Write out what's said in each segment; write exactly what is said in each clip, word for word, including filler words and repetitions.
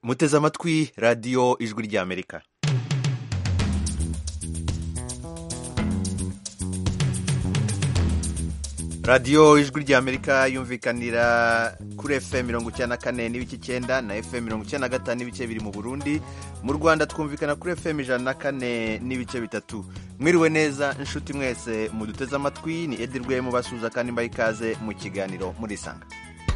muteze amatwi radiyo ijwi ry'Amerika. radiyo ijwi ry'Amerika yumvikanira kuri F M mirongo icyenda na kane n'ibice icyenda na F M mirongo icyenda na gatanu n'ibice biri mu Burundi. Mu Rwanda twumvikana kuri F M ijana na kane n'ibice bitatu. Mwiriwe neza inshuti mwese muduteze amatwi, ni Edi Rwemo basuza kandi mbaye ikaze mu kiganiro Murisanga.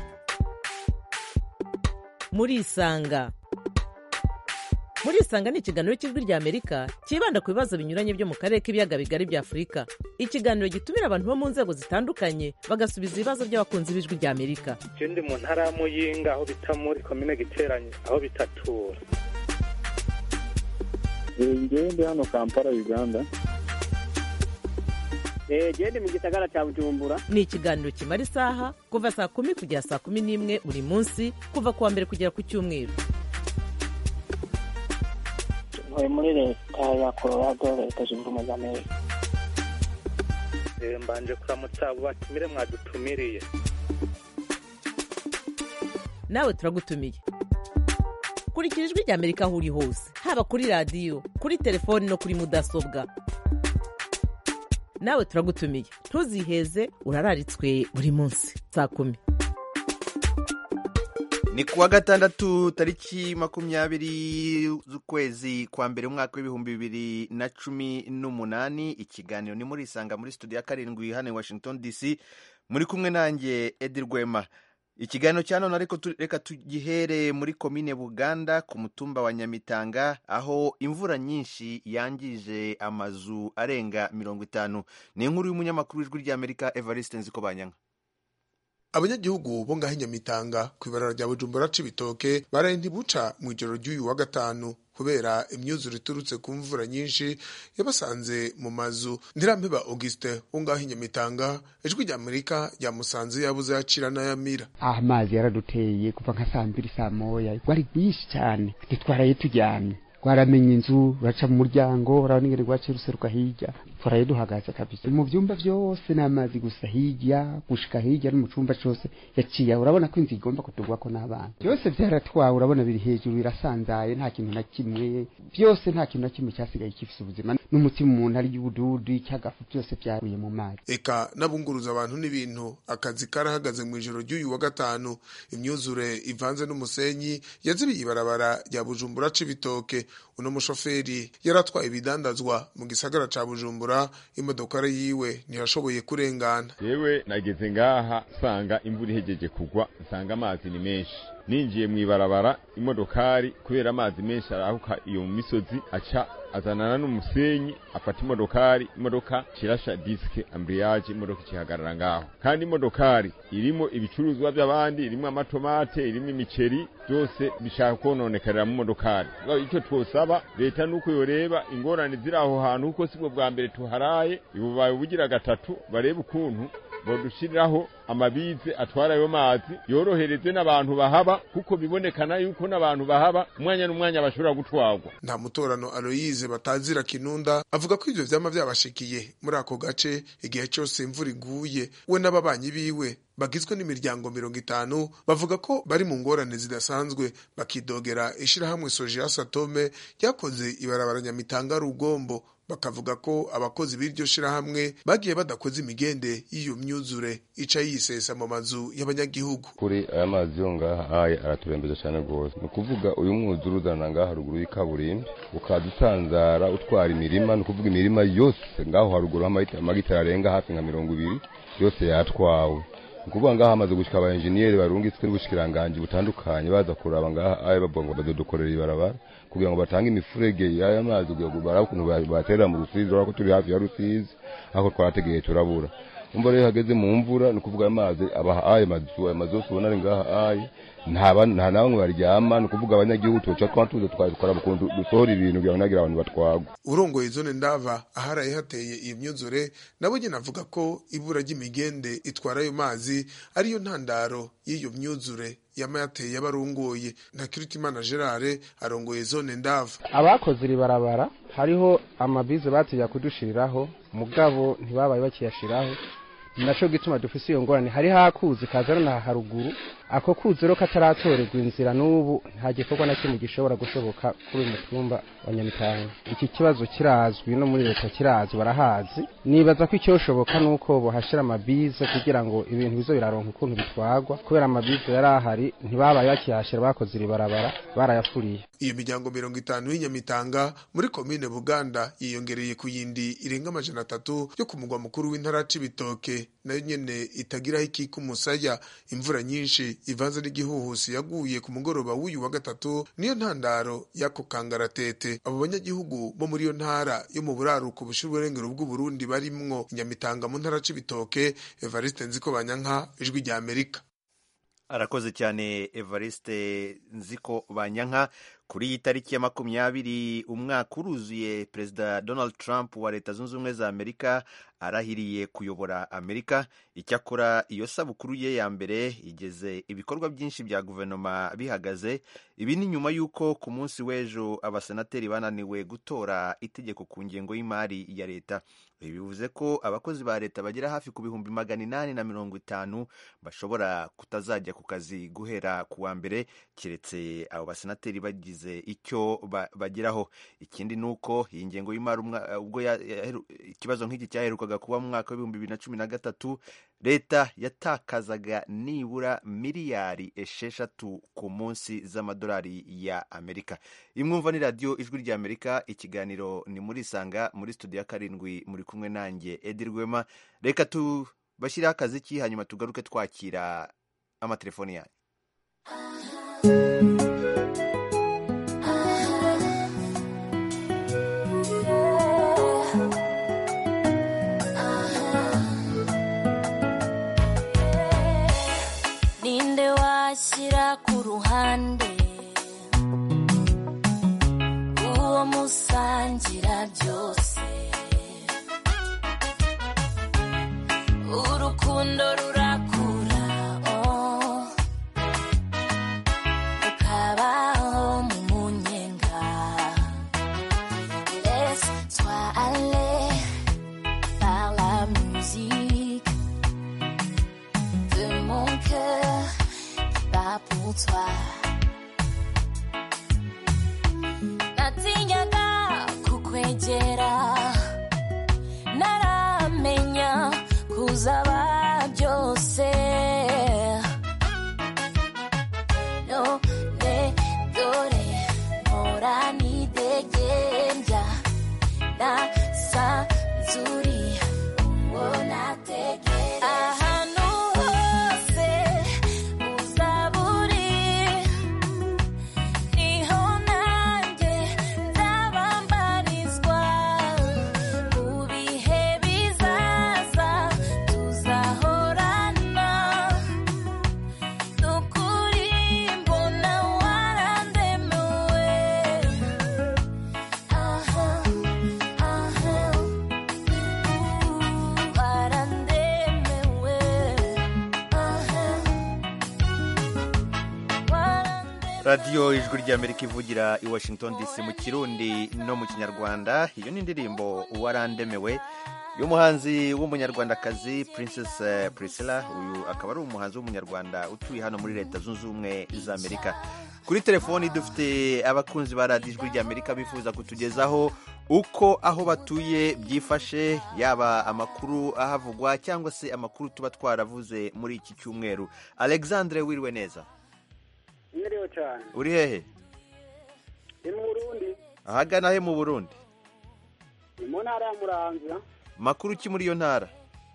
Murisanga Murisanga ni ikiganiro cy'ijwi ry'Amerika kibanda ku bibazo binyuranye byo mu karere k'ibiyaga bigari bya Afurika. Ikiganiro gitumira abantu bo mu nzego zitandukanye bagasubiza ibibazo by'abakunzi b'ijwi ry'Amerika. Je ndi mu ntara ya Muyinga aho bita muri commune Giteranye aho bitatura. Ngewe ndi hano Kampala Uganda. Eh je ndi mu gisagara cya Bujumbura. Ni ikiganiro kimara isaha kuva saa kumi kugera saa kumi n'imwe buri munsi kuva kuwa mbere kugera ku cyumweru. Ntuye muri leta ya Colorado, leta zunze ubumwe za Amerika. Eh mbanje kuramutsa abo batumire mwadutumiriye. Nawe turagutumiye. Kurikira ijwi ry'Amerika aho uri hose, haba kuri radiyo, kuri telefoni no kuri mudasobwa. Nawe turagutumiye, ntuziheze, urararitswe buri munsi saa kumi. Ni kuwa gatandatu tariki makumyabiri z'ukwezi kwa mbere umwaka w'ibihumbi bibiri na cumi n'umunani. Ikiganiro ni Murisanga muri studio ya karindwi hano i Washington D C, muri kumwe nanjye Edi Rwema. Ikiganiro cya none ariko reka tugihere muri komine Buganda ku mutumba wa Nyamitanga aho imvura nyinshi yangije amazu arenga mirongo itanu. Ni inkuru y'umunyamakuru w'ijwi ry'Amerika Evariste Nzikobanyanga. Abanyagihugu bo ngaho Nyamitanga kwibarara rya Bujumbura Cibitoke baraye ntibuca mu ijoro ry'uyu wa gatanu kubera imyuzure iturutse ku mvura nyinshi yabasanze mu mazu. Ntirampeba Auguste wo ngaho Nyamitanga ijwi ry'Amerika ryamusanze yabuze yacira n'ayamira. Ah, amazi yaraduteye kuva nka saa mbiri saa moya, wari bwinshi cyane twaraye turyamye. Waramenye inzu uraca mu muryango uraningere gwace ruseruka hirya twaraye duhagaze kabisa mu byumba byose n'amazi gusa hirya gushika hirya no mu cyumba cyose yaciye. Urabona ko inzu igomba kutugwa ko n'abana byose byaratwawe, urabona biri hejuru birasanzaye, nta kintu na kimwe, byose nta kintu na kimwe cyasigaye kifise ubuzima, n'umutima umuntu ari y'ubududu icyagafu byose byaruye mu mazi. Eka nabunguruza abantu n'ibintu akazi karahagaze mu ijoro ry'uyu wa gatanu. Imyuzure ivanze n'umusenyi yazibiye ibarabara rya Bujumbura Cibitoke. Uno mushoferi yaratwaye ibidandazwa mu gisagara ca Bujumbura, imodoka yiwe ntiyashoboye kurengana. Yewe nageze ngaha sanga imvura ihejeje kugwa, sanga amazi ni menshi. Ninjiye mu ibarabara imodokari kubera amazi menshi arahuka iyo mu misozi aca azanana n'umusenyi afata imodokari, imodoka kirasha diske embrayage, imodoka kihagarara ngaho. Kandi imodokari irimo ibicuruzwa by'abandi, irimo amatomate, irimo imiceri, byose bishaka kononekarira mu modokari. Icyo twosaba leta nuko yoreba ingorane ziri aho hantu uko sibwo bwa mbere tuharaye, ibubaye ubugira gatatu barebe ukuntu bodushiriraho amabize atwara ayo mazi yorohereze n'abantu bahaba, kuko bibonekana yuko n'abantu bahaba umwanya n'umwanya bashobora gutwagwa. Nta mutorano Aloyize batazira Kinunda avuga ko ivyo vyama byabashikiye muri ako gace igihe cyose imvura iguye. We n'ababanyi biwe bagizwe n'imiryango mirongo itanu bavuga ko bari mu ngorane zidasanzwe, bakidogera ishirahamwe Soja Satome yakoze ibarabara Nyamitanga Rugombo. Bakavuga ko abakozi b'iryo shirahamwe bagiye badakoze imigende y'iyo myuzure ica yisesa mu mazu y'abanyagihugu. Kuri aya mazi yo ngaha aye araturembeza cyane rwose. Ni kuvuga uyu mwuzure uzana ngaha haruguru y'ikaburimbi ukadusanzara utwara imirima, ni kuvuga imirima yose ngaho haruguru amagitari arenga hafi nka mirongo ibiri yose yatwawe. Kuvuga ngaha amaze gushika aba engineer barungitswe n'ubushikiranganje butandukanye baza kuraba ngaha aye babongo bazodukorera ibarabara kugira ngo batange imifurege y'aya mazi kugira ngo barakuntu batera mu Rusizi, urako turi hafi ya Rusizi aho twarategeye turabura. Umva rero hageze mu mvura ni kuvuga amazi aba aye mazu amazu ubona ari ngaha aye ntaba nta namwe baryama, ni kuvuga abanyagihugu tuca twantuze twakora bukundu dusohora ibintu kugira ngo nagira abantu batwagwa. Urongoye zone Ndava aharaye hateye iyi myuzure nabo nyine avuga ko ibura ry'imigende itwara ayo mazi ariyo ntandaro y'iyo myuzure yama yateye abarongoye. Ntakiritimana Gerard arongoye zone Ndava. Abakoze iri barabara hariho amabize batiya kudushiriraho mugabo ntibabaye bakiyashiraho, naco gituma dufise iyo ngorane. Hari hakuzi kazana na haruguru ako kuzuro kataratorerwa inzira n'ubu nta gikorwa na kimwe gishobora gushoboka kuri uyu mutumba wa Nyamitanga. Iki kibazo kirazwi no muri leta kirazwi barahazi, nibaza ko icyoshoboka nuko bohashira amabize kugira ngo ibintu bizo biraronka ukuntu bitwagwa, kubera amabize yari ahari ntibabaye bakiyashira bakoze iribarabara barayafuriye. Iyo miryango mirongo itanu y'Inyamitanga muri komine Buganda yiyongereye ku yindi irenga amajana atatu yo ku mugwa mukuru w'intara Cibitoke, nayo nyene itagira iki ku musaya. Imvura nyinshi ivanze n'igihuhusi yaguye ku mugoroba w'uyu wa gatatu niyo ntandaro yako kangaratete abo banyagihugu bo muri yo ntara yo mu buraruko bushira uburengero bw'u Burundi barimwo. Nyamitanga mu ntara Cibitoke, Evariste Nziko Banyanka, Ijwi rya Amerika. Arakoze cyane Evariste Nziko Banyanka. Kuri iyi tariki ya makumyabiri umwaka uruzuye Perezida Donald Trump wa Leta Zunze Ubumwe za Amerika arahiriye kuyobora Amerika. Icyakora iyo sabukuru ye ya mbere igeze ibikorwa byinshi bya guverinoma bihagaze. Ibi ni nyuma y'uko ku munsi w'ejo abasenateri bananiwe gutora itegeko ku ngengo y'imari ya leta. Ibi bivuze ko abakozi ba leta bagera hafi ku bihumbi magana inani na mirongo itanu bashobora kutazajya ku kazi guhera ku wa mbere keretse abo basenateri bagize icyo bageraho. Ikindi nuko iyi ngengo y'imari ubwo ikibazo nk'iki cyaherukaga kuba mu mwaka w'ibihumbi bibiri na cumi na gatatu, leta yatakazaga nibura miliyari esheshatu ku munsi z'amadolari ya Amerika. Imwumva ni radio Ijwi rya Amerika, ikiganiro ni muri Sanga, muri studio ya karindwi muri kumwe nanjye Edi Rwema. Reka tubashiraho akazi ki hanyuma tugaruke twakira amatelefoni yanyu. Ninde washyira ku ruhande uwo musangira byose, urukundo rurakura oh, ukabaho mu munyenga. Laisse-toi aller par la musique de mon cœur qui bat pour toi. Natinyaga kukwegera, naramenya kuzaba byose. None dore mpora nidegembya, nasanzuri uwo nategera. Ahantu hose uzaba uri, niho nanjye nzaba mbarizwa. Mu bihe bizaza tuzahorana, nukuri mbona warandemuwe. Aha, aha, warandemuwe. Aha, Radio Ijwi rya Amerika ivugira i Washington D C mu Kirundi no mu Kinyarwanda. Iyo ni indirimbo Warandemewe y'umuhanzi w'umunyarwandakazi Princess Priscilla. Uyu akaba ari umuhanzi w'umunyarwanda utuye hano muri Leta Zunze Ubumwe za Amerika. Kuri telefoni dufite abakunzi ba Radio Ijwi rya Amerika bifuza kutugezaho uko aho batuye byifashe, yaba amakuru ahavugwa cyangwa se amakuru tuba twaravuze muri iki cyumweru. Alexandre, wiriwe neza? Niriwe cyane. Uri hehe? Ni mu Burundi. Ahagana he mu Burundi? Ni mu ntara ya Muramvya. Makuru ki muri iyo ntara?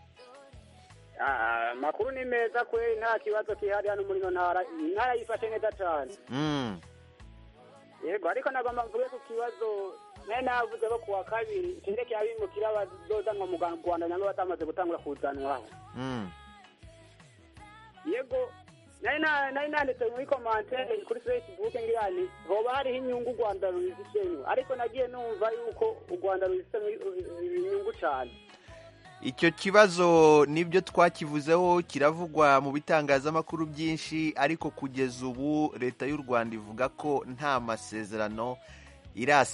Ah, makuru ni meza kwe, nta kibazo kihari hano muri iyo ntara. Intara yifashe neza cyane. Mm. Yego, ariko nagomba mvuge ku kibazo naye navuze ko kuwa kabiri ikindeke abimukira bazozanwa mu Rwanda nabo batamaze gutangura kuzanwaho. Mm. Yego, naye naye nanditse muri commentaire kuri Facebook ngirani hoba hari inyungu u Rwanda ruzishenye, ariko nagiye numva yuko u Rwanda ruzishenye inyungu cyane. Icyo kibazo nibyo twakivuzeho, kiravugwa mu bitangazamakuru byinshi, ariko kugeza ubu leta y'u Rwanda ivuga ko nta masezerano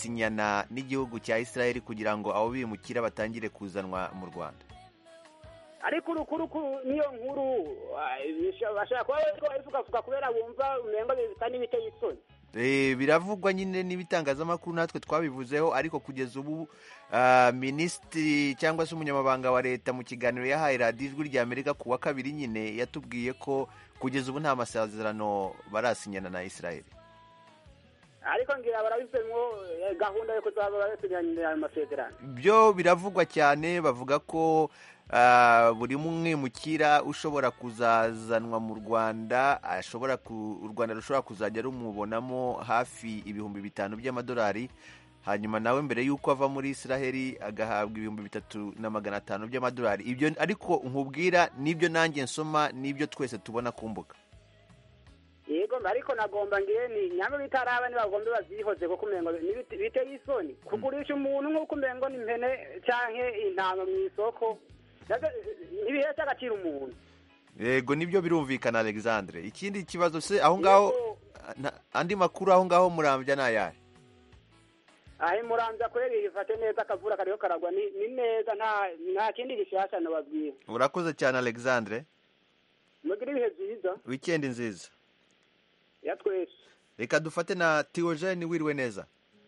irasinyana n'igihugu cya Israel kugira ngo abo bimukira batangire kuzanwa mu Rwanda. ariko urukuru niyo nkuru bashaka kuba bariko barifukafuka kubera bumva umengo bisa n'ibiteye isoni. Eh, biravugwa nyine n'ibitangazamakuru natwe twabivuzeho, ariko kugeza ubu uh, minisitiri cyangwa se umunyamabanga wa leta mu kiganiro yahaye radiyo ijwi rya Amerika ku wa kabiri nyine yatubwiye ko kugeza ubu nta masezerano barasinyana na Israel. Ariko ngira barabisemwo gahunda yo kuzaba barasinyana amasezerano. Byo biravugwa cyane, bavuga ko Uh, buri mumwe mukira ushobora kuzazanwa mu Rwanda ashobora ku u Rwanda rushobora kuzajya rumubonamo hafi ibihumbi bitanu by'amadolari, hanyuma nawe mbere yuko ava muri Israeli agahabwa ibihumbi bitatu na magana atanu by'amadolari. Ibyo ariko nkubwira nibyo nanjye nsoma, nibyo twese tubona ku mbuga. Yego ariko nagomba ngiye ni nyamwe bitaraba ni bagombe bazihoze kuko umengo biteye isoni kugurisha umuntu nk'uko umengo ni mpene canke intama mu isoko. Ibihe cy'agaciro umuntu. Yego nibyo birumvikana Alexandre. Ikindi kibazo se aho ngaho andi makuru aho ngaho Murambya nayahe? Ahe Murambya kweri ifate neza akavura kariho karagwa ni, ni neza nta nta kindi gishasha nababwiye. Urakoze cyane Alexandre. Mugire ibihe byiza. Weekend nziza. Ya twese. Reka dufate na Theogene wiriwe neza.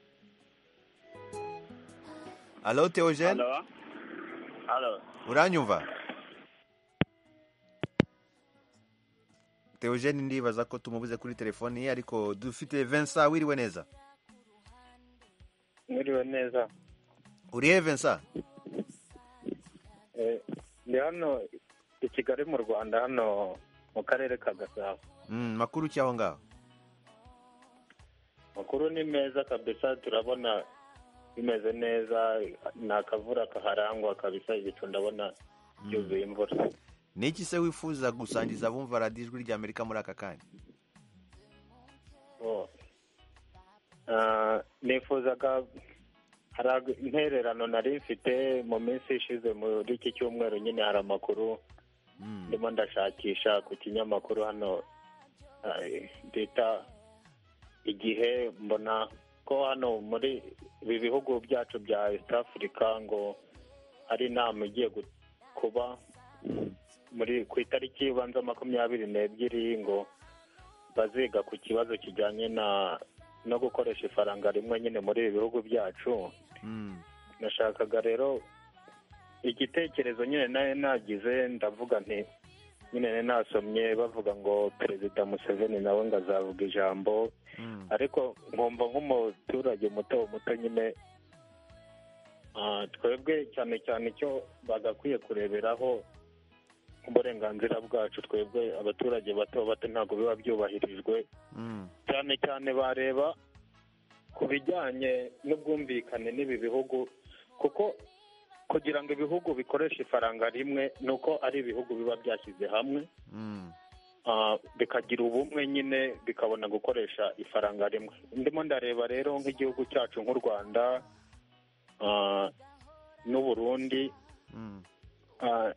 Allo Theogene? Allo. Allo. Uranyumva? Theogene ndibaza ko tumubuze kuri telefoni ye, ariko dufite Vincent wiriwe neza. Wiriwe neza. Urihe Vincent? Eh, ndi hano i Kigali mu Rwanda, hano mu karere ka Gasabo. Mm, makuru cyaho ngaho? Makuru ni meza kabisa, turabona bimeze neza, nta kavura kaharangwa kabisa, ibicu ndabona byuzuye imvura. Niki se wifuza gusangiza abumva radiyo ijwi rya Amerika muri aka kanya? Oh. Uh, nifuzaga hari intererano nari mfite mu minsi ishize muri iki cyumweru, nyine hari amakuru ndimo mm. ndashakisha ku kinyamakuru hano bita Igihe, mbona ko hano muri ibi bihugu byacu bya East Africa ngo hari inama igiye kuba muri ku itariki ibanza makumyabiri n'ebyiri ngo baziga ku kibazo kijyanye na no gukoresha ifaranga rimwe nyine muri ibi bihugu byacu. Mm. Nashakaga rero igitekerezo nyine naye nagize, ndavuga nti nyine nasomye bavuga ngo Perezida Museveni nawe ngo azavuga ijambo. Mm. Ariko nkumva nk'umuturage muto muto nyine uh, twebwe cyane cyane icyo bagakwiye kureberaho uburenganzira bwacu, twebwe abaturage bato bato ntabwo biba byubahirijwe. Mm. cyane cyane bareba ku bijyanye n'ubwumvikane n'ibi bihugu, kuko kugira ngo ibihugu bikoreshe ifaranga rimwe nuko ari ibihugu biba byashyize hamwe. Mm. Uh, bikagira ubumwe nyine bikabona gukoresha ifaranga rimwe. Ndimo ndareba rero nk'igihugu cyacu nk'u Rwanda uh, n'u Burundi. Mm. Uh,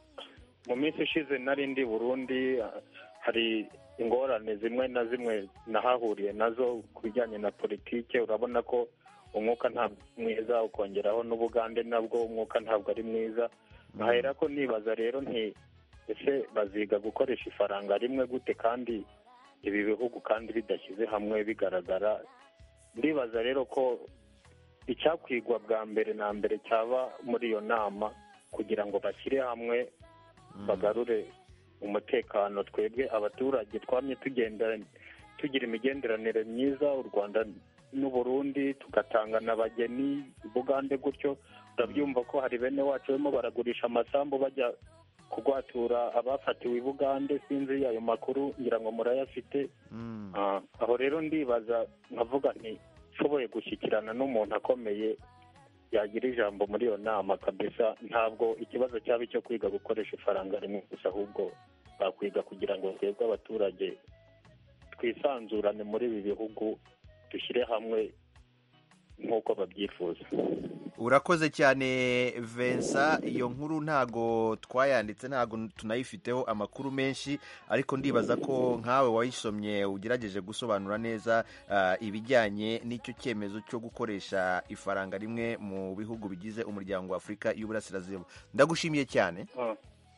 mu minsi ishize nari ndi Burundi, uh, hari ingorane zimwe na zimwe nahahuriye nazo ku bijyanye na politike. Urabona ko umwuka ntabwo mwiza, ukongeraho n'Ubugande nabwo umwuka ntabwo ari mwiza. Nkahera ko nibaza rero nti ese baziga gukoresha ifaranga rimwe gute kandi ibi bihugu kandi bidashyize hamwe bigaragara. Ndibaza rero ko icyakwigwa bwa mbere na mbere cyaba muri iyo nama kugira ngo bashyire hamwe bagarure umutekano. Twebwe abaturage twamye tugenda tugira imigenderanire myiza, u Rwanda n'u Burundi tugatangana abageni, Bugande gutyo. Urabyumva ko hari bene wacu barimo baragurisha amasambu bajya kugwatura abafatiwe i Bugande, sinzi ayo makuru ngira ngo murayafite. Mm. Uh, aho rero ndibaza nkavuga nti nshoboye gushyikirana n'umuntu akomeye yagira ijambo muri iyo nama kabisa, ntabwo ikibazo cyaba icyo kwiga gukoresha ifaranga rimwe gusa, ahubwo bakwiga kugira ngo twebwe abaturage twisanzurane muri ibi bihugu, dushyire hamwe nk'uko babyifuza. Urakoze cyane Vincent, iyo nkuru ntago twayanditse, ntago tunayifiteho amakuru menshi, ariko ndibaza ko nkawe wayisomye ugerageje gusobanura neza uh, ibijyanye n'icyo cyemezo cyo gukoresha ifaranga rimwe mu bihugu bigize umuryango wa Afurika y'Uburasirazuba. Ndagushimiye cyane. Uh,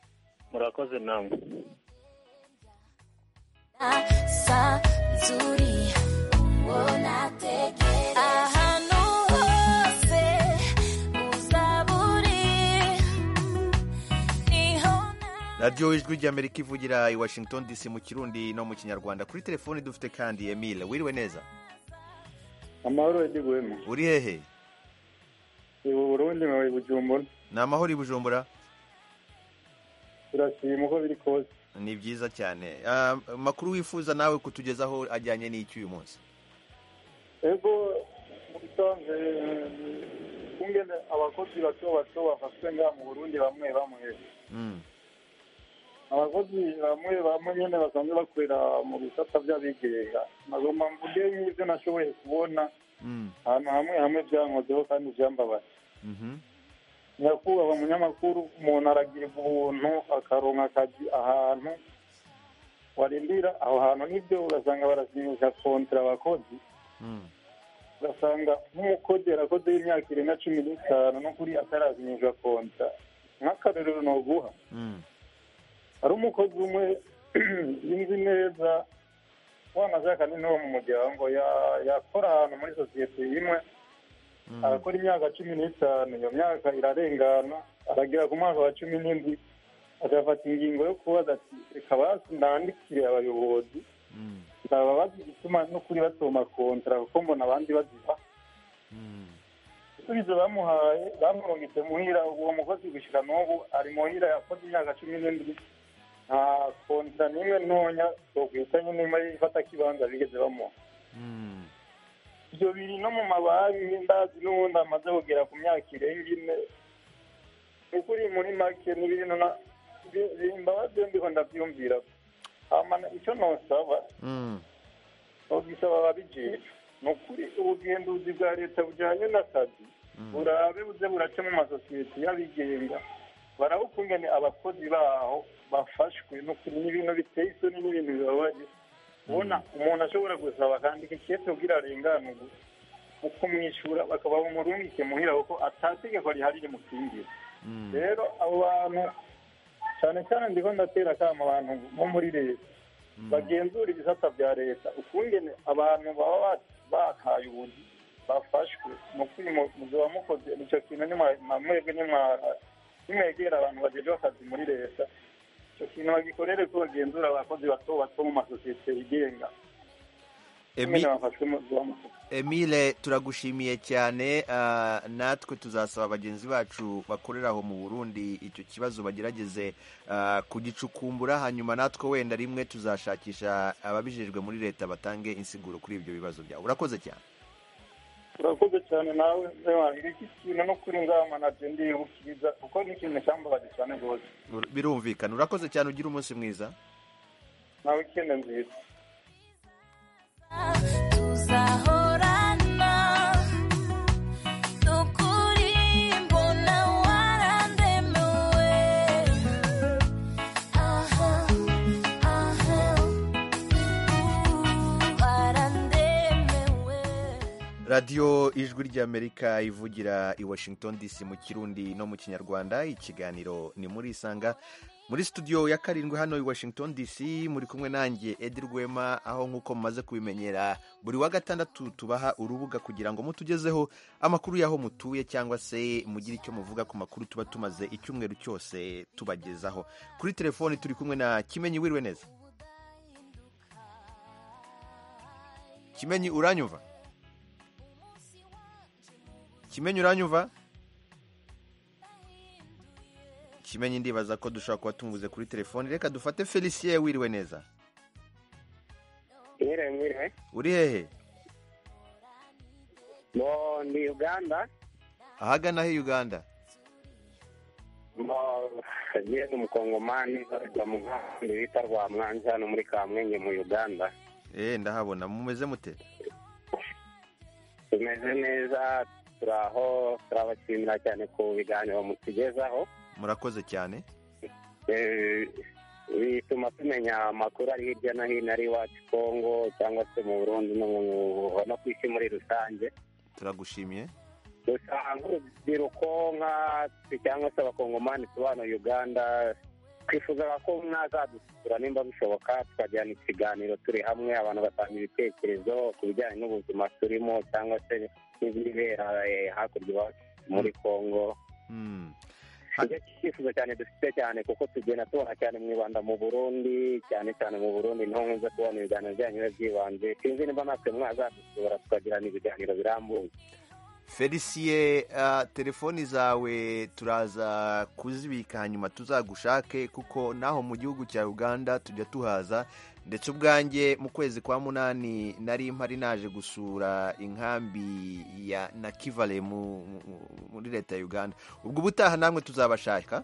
murakoze namwe sa nzuri unatekereza ahantu hose uzaburi niho radiyo ijwi ry'amerika ivugira i washington dc mu kirundi no mu kinyarwanda. Kuri telefoni dufite kandi Emile. Wiriwe neza? amahoro yadigwemo. Uri hehe? ubu Burundi mwawe Bujumbura. Ni amahoro i Bujumbura? turashima uko biri kose. Ni byiza cyane. Amakuru wifuza nawe kutugezaho ajyanye n'iki uyu munsi? ego mu bisanzwe kungene abakozi bato bato bafashwe ngaha mu Burundi bamwe bamwe abakozi bamwe bamwe nyene basanzwe bakorera mu bisata by'abigenga. nagomba mvuge nk'ibyo nashoboye kubona ahantu hamwe hamwe byankozeho kandi byambabaye. nyakubahwa munyamakuru, umuntu aragira ubuntu akaronka akazi ahantu warindira aho hantu nibyo ugasanga barasinyisha kontra abakozi, ugasanga nk'umukozi yarakoze y'imyaka irenga cumi n'itanu no kuri atarasinyisha kontra. nk'akarorero noguha, hari umukozi umwe yinzi neza wanashaka ni n'uwo mu muryango yakora ahantu muri sosiyete imwe arakora imyaka cumi n'itanu. iyo myaka irarengana, aragera ku mwaka wa cumi n'indwi agafata ingingo yo kubaza ati reka basi ndandikire abayobozi ndababaza igituma n'ukuri batoma kontra kuko mbona abandi baziba. ibisubizo bamuhaye bamurungitse muhira. uwo mukozi gushyira n'ubu ari muhira, yakoze imyaka cumi n'indwi nta kontra n'imwe ntonya twokwita nyine ifata kibanza bigeze bamuha. ibyo biri no mu mabanki ndazi n'ubundi amaze kugera ku myaka irenga ine. ukuri muri make n'ibintu imbabazi ndiho ndabyumvira. icyo nosaba nobisaba ababijejwe ni ukuri ubugenduzi bwa leta bujyanye n'akazi burabe buze burace mu masosiyete y'abigenga barabe ukungene abakozi baho bafashwe. ni ukuri n'ibintu biteye isoni n'ibintu bibabaje ubona umuntu ashobora gusaba akandika ikete kugira arenganurwe mu kumwishyura bakaba bamurungike muhira kuko atategeko rihari rimukingira. rero abo bantu cyane cyane ndiko ndatera akamo abantu bo muri leta bagenzura ibisata bya leta ukungene abantu baba bakaye ubuzi bafashwe mu muzoba mukoze icyo kintu mwebwe nimwegera abantu bajeje akazi muri leta icyo kintu bagikorere ko bagenzura abakozi bato bato mu masosiyete yigenga. Emile, turagushimiye cyane. natwe tuzasaba bagenzi bacu bakorera aho mu Burundi icyo kibazo bagerageze kugicukumbura, hanyuma natwe wenda rimwe tuzashakisha ababijejwe muri leta batange insiguro kuri ibyo bibazo byawe. Urakoze cyane. urakoze cyane nawe iki kintu no kuri ngama na jendi ubukiriza kuko ni ikintu cyambabaje cyane rwose. Birumvikana. Urakoze cyane, ugira umunsi mwiza. nawe ikende nziza. tuzahorana nukuri mbona warandemewe aha aha warandemewe. radiyo ijwi ry'amerika ivugira i washington dc mu kirundi no mu kinyarwanda. ikiganiro ni muri isanga muri studio ya karindwi hano i washington dc. muri kumwe nanjye Edi Rwema, aho nk'uko mumaze kubimenyera buri wa gatandatu tubaha urubuga kugira ngo mutugezeho amakuru y'aho mutuye cyangwa se mugire icyo muvuga ku makuru tuba tumaze icyumweru cyose tubagezaho. kuri telefoni turi kumwe na Kimenyi. Wiriwe neza Kimenyi? uranyumva Kimenyi? uranyumva Kimenyi? ndibaza ko dushobora kuba tumubuze kuri telefoni. Reka dufate Felicien. Wiriwe neza? Mwiriwe mwiriwe. Uri hehe? Mo ndi Uganda. Ahagana he Uganda? Mo ndiye n'umukongomani bari mu nkambi bita Rwamwanza hano muri Kamwenye mu Uganda. Eh, ndahabona. Mumeze mute? Tumeze neza, turaho, turabashimira cyane ku biganiro mutugezaho. Murakoze cyane. bituma tumenya amakuru ari hirya no hino ari iwacu Kongo cyangwa se mu Burundi no ku isi muri rusange. Turagushimiye. gusa nk'urubyiruko nka cyangwa se abakongomani tubana Uganda twifuzaga ko mwazadusura nimba bishoboka tukajyana ikiganiro turi hamwe abantu batanga ibitekerezo ku bijyanye n'ubuzima turimo cyangwa se n'ibibera eh, hakurya iwacu muri Kongo. icyo cyifuzo cyane dufite cyane kuko tugenda tubona cyane mwibanda mu Burundi cyane cyane mu Burundi niho nkunze kubona ibiganiro byanyu biba byibanze sinzi nimba natwe mwazadusura tukagirana ibiganiro birambuye. Felicien, uh, telefoni zawe turaza kuzibika hanyuma tuzagushake kuko naho mu gihugu cya Uganda tujya tuhaza ndetse ubwanjye mu kwezi kwa munani nari mpari naje gusura inkambi ya Nakivale mu, mu, muri leta ya Uganda. Ubwo ubutaha namwe tuzabashaka.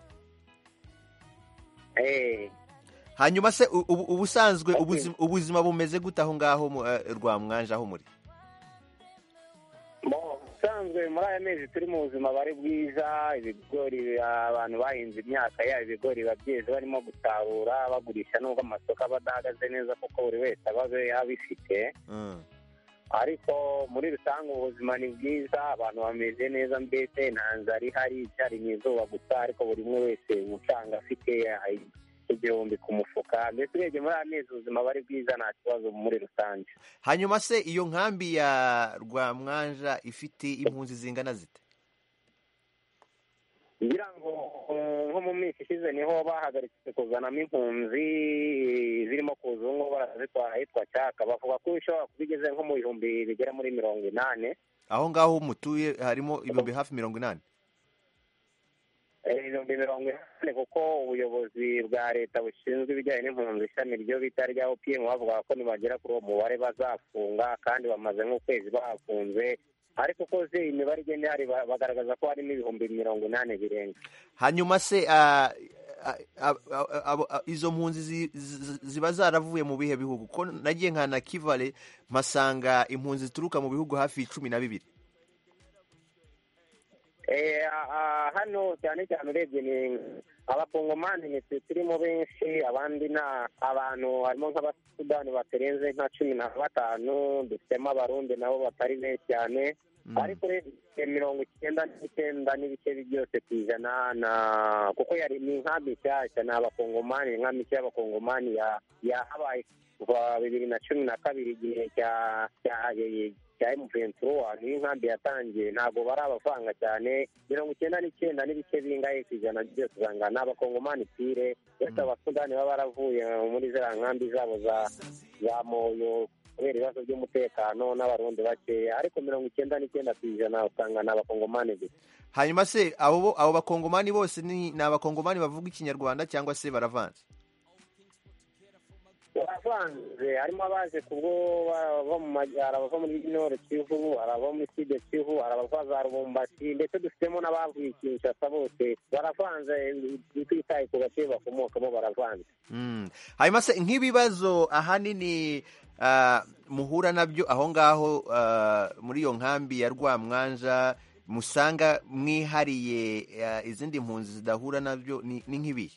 Eh. Hanyuma se ubusanzwe ubuzima, ubuzima bumeze gute aho ngaho uh, Rwamwanja aho muri? ubusanzwe muri aya mezi turi mu buzima bari bwiza, ibigori abantu bahinze imyaka yabo ibigori biba byeze barimo gusarura bagurisha nubwo amasoko aba adahagaze neza kuko buri wese aba abifite. Ariko muri rusange ubuzima ni bwiza, abantu bameze neza, mbese nta nzara ihari, icyari mu izuba gusa, ariko buri umwe wese umucanga afite igihumbi ku mufuka, mbese urebye muri aya mezi ubuzima bari bwiza nta kibazo muri rusange. Hanyuma se iyo nkambi ya Rwamwanja ifite impunzi zingana zite? ngira ngo nko mu minsi ishize niho bahagaritse kuzanamo impunzi zirimo kuza ngo barazitwara ahitwa Cyaka, bavuga ko bishobora kubigeze nko mu bihumbi bigera muri mirongo inani. Aho ngaho mutuye harimo ibihumbi hafi mirongo inani? ibihumbi mirongo inani kuko ubuyobozi bwa leta bushinzwe ibijyanye n'impunzi ishami ryo bita rya O P M bavuga ko nibagera kuri uwo mubare bazafunga kandi bamaze nk'ukwezi bafunze, ariko ko ze imibare igenda hari bagaragaza ko harimo ibihumbi mirongo inani birenga. Hanyuma se izo mpunzi ziba zaravuye mu bihe bihugu? Ko nagiye nka Nakivale mpasanga impunzi zituruka mu bihugu hafi cumi na bibiri. Eh, hano cyane cyane urebye ni abakongomani ni turimo benshi, abandi na abantu harimo nk'abasudani batarenze nka cumi na batanu, dufitemo abarundi nabo batari benshi cyane, ariko urebye mirongo icyenda n'icyenda n'ibice byose ku ijana na kuko yari ni inkambi nshyashya, ni abakongomani, inkambi nshya y'abakongomani yahabaye kuva bibiri na cumi na kabiri igihe cya cya cya M twenty-trois ni inkambi yatangiye, ntabwo bari abavanga cyane, mirongo icyenda n'icyenda n'ibice bingahe ku ijana byose usanga ni abakongomani pire, ndetse abasudani baba baravuye muri ziriya nkambi zabo za za Moyo kubera ibibazo by'umutekano n'abarundi bakeya, ariko mirongo icyenda n'icyenda ku ijana usanga ni abakongomani gusa. Hanyuma se abo abo bakongomani bose ni abakongomani bavuga ikinyarwanda cyangwa se baravanze? baravanze, harimo abaje kubwo bava mu majyara, bava muri Nord Kivu, abava muri Sud Kivu, abava za Lubumbashi, ndetse dufitemo n'abavuye Kinshasa, bose baravanze, twitaye ku gace bakomokamo baravanze. Hanyuma se nk'ibibazo ahanini muhura nabyo aho ngaho muri iyo nkambi ya Rwamwanja musanga mwihariye izindi mpunzi zidahura nabyo ni nk'ibihe?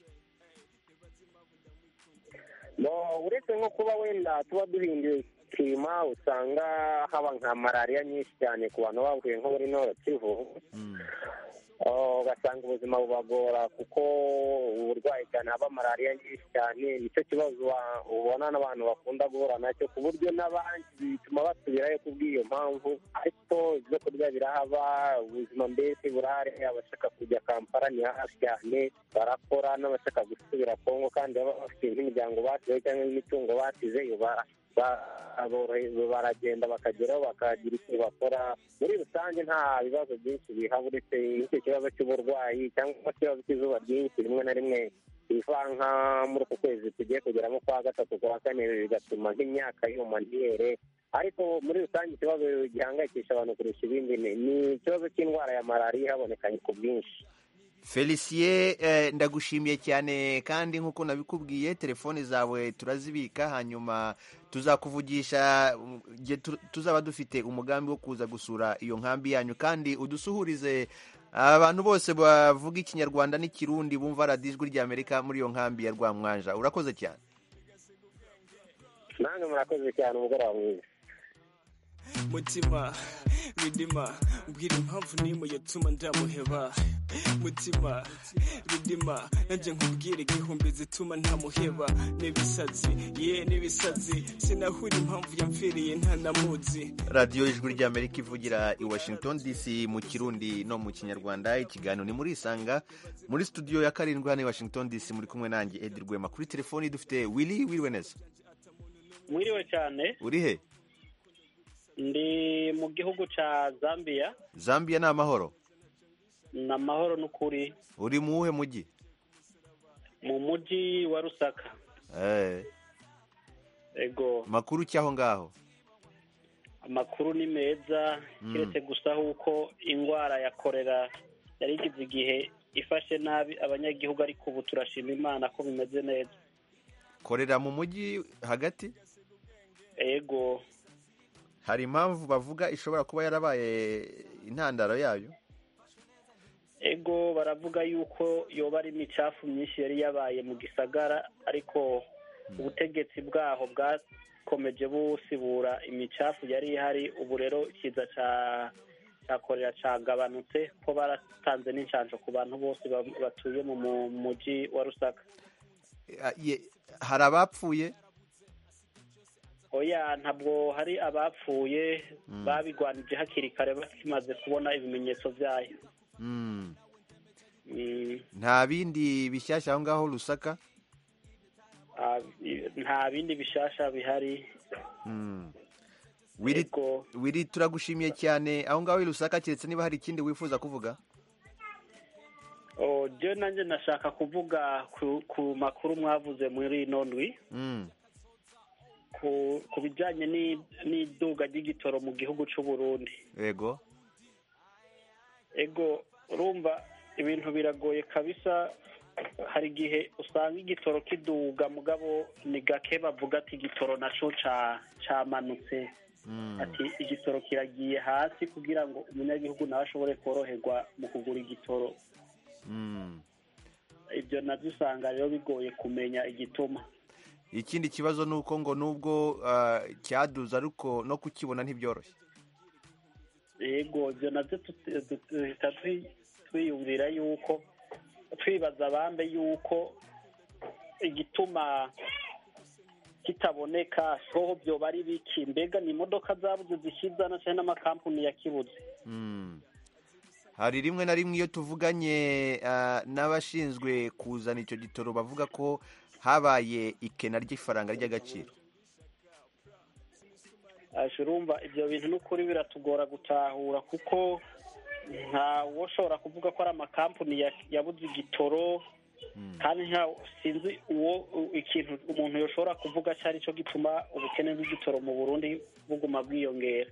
No, uretse nko kuba wenda tuba duhinduye klima, usanga haba nka malaria nyinshi cyane ku bantu bavuye nko muri Nord Kivu, ugasanga ubuzima bubagora kuko uburwayi cyane haba malaria nyinshi cyane, nicyo kibazo ubona n'abantu bakunda guhura nacyo, ku buryo n'abandi bituma basubirayo kubw'iyo mpamvu, ariko ibyo kurya birahaba, ubuzima mbese burahari, abashaka kujya Kampala ni hafi cyane, barakora, n'abashaka gusubira Kongo kandi baba bafite nk'imiryango basizeyo cyangwa imitungo basizeyo baragenda bakageraho bakagira icyo bakora. Muri rusange nta bibazo byinshi bihaba uretse icyo kibazo cy'uburwayi cyangwa ikibazo cy'izuba ryinshi rimwe na rimwe biva nka muri uku kwezi tugiye kugeramo kwa gatatu kwa kane, bigatuma nk'imyaka yuma ntiyere, ariko muri rusange ikibazo gihangayikisha abantu kurusha ibindi ni ikibazo cy'indwara ya malariya habonekanye ku bwinshi. Felicien, eh, ndagushimiye cyane kandi nk'uko nabikubwiye telefoni zawe turazibika, hanyuma tuzakuvugisha tuzaba dufite umugambi wo kuza gusura iyo nkambi yanyu, kandi udusuhurize abantu bose bavuga ikinyarwanda n'ikirundi bumva radiyo ijwi ry'Amerika muri iyo nkambi ya Rwamwanja. Urakoze cyane. Nange murakoze cyane, umugoroba mwiza. Mutima midima mbwira impamvu nimwe yatuma ndamuheba, mutima ridima nanje nkubwire igihumbi zituma ntamuheba n'ibisazi ye n'ibisazi sinahura impamvu yamfiriye ntanamuzi. radiyo ijwi ry'Amerika ivugira i Washington D C mu kirundi no mu kinyarwanda. Ikiganiro ni muri Isanga muri studio ya karindwi hano i Washington D C, muri kumwe nanjye Edi Rwema. Kuri telefoni dufite Willy. Wiriwe neza? Mwiriwe cyane. Uri he? Ndi mu gihugu ca Zambia. Zambia ni amahoro? Ni amahoro n'ukuri. Uri mu uhe mujyi? Mu mujyi wa Lusaka. Eh. Ego. Makuru cyaho ngaho? Amakuru ni meza, Mm. kiretse gusa huko ingwara ya korera yari igize igihe ifashe nabi abanyagihugu, ariko ubu turashima Imana ko bimeze neza. Korera mu mujyi hagati? Ego. Hari impamvu bavuga ishobora kuba yarabaye intandaro yayo? Ego baravuga yuko yoba ari imicafu myinshi yari yabaye mu gisagara, ariko ubutegetsi bwaho bwakomeje busibura imicafu yari ihari. Ubu rero ikiza ca cyakorera cagabanutse ko baratanze n'incanco ku bantu bose ba- batuye mu mu- mujyi wa Lusaka. Ah, ye- Hari abapfuye? Oya, ntabwo hari abapfuye, Mm. babigwanije hakiri kare bakimaze kubona ibimenyetso vyayo. Mm. Mm, Nta bindi bishyashya aho ngaho Lusaka? ah, i- nta bindi bishasha bihari. Mm. Wiri, wiri turagushimiye cyane aho ngaho i Lusaka, keretse niba hari ikindi wifuza kuvuga? Oh, je nanje nashaka kuvuga ku, ku makuru mwavuze muri ino ndwi Mm. ku ku bijanye ni- n'iduga ry'igitoro mu gihugu c'u Burundi. Yego. Ego urumva ibintu biragoye kabisa. Hari igihe usanga igitoro kiduga mugabo ni gake, bavuga ati igitoro naco ca camanutse. Mm. Ati igitoro kiragiye hasi kugira ngo umunyagihugu nawe ashobore koroherwa mu kugura igitoro. Mm. Ibyo navyo usanga rero bigoye kumenya igituma. Ikindi kibazo ni uko ngo nubwo ah, cyaduza ariko no kukibona ntibyoroshye. Yego ibyo navyo tuhita twiyumvira yuko twibaza bambe yuko igituma kitaboneka soho byoba ari biki. Mbega ni imodoka zabuze zishizana cyane n'amakampuni yakibuze? Mm. Hari rimwe na rimwe iyo tuvuganye ah, n'abashinzwe kuzana icyo gitoro bavuga ko habaye ikena ry'ifaranga ry'agaciro. Asha urumva ibyo bintu n'ukuri biratugora gutahura, kuko nta woshobora kuvuga ko ari amakampuni ya- yabuze igitoro, kandi nta sinzi uwo u- ikintu umuntu yoshobora kuvuga cyari cyo gituma ubukene bw'igitoro mu Burundi buguma bwiyongera.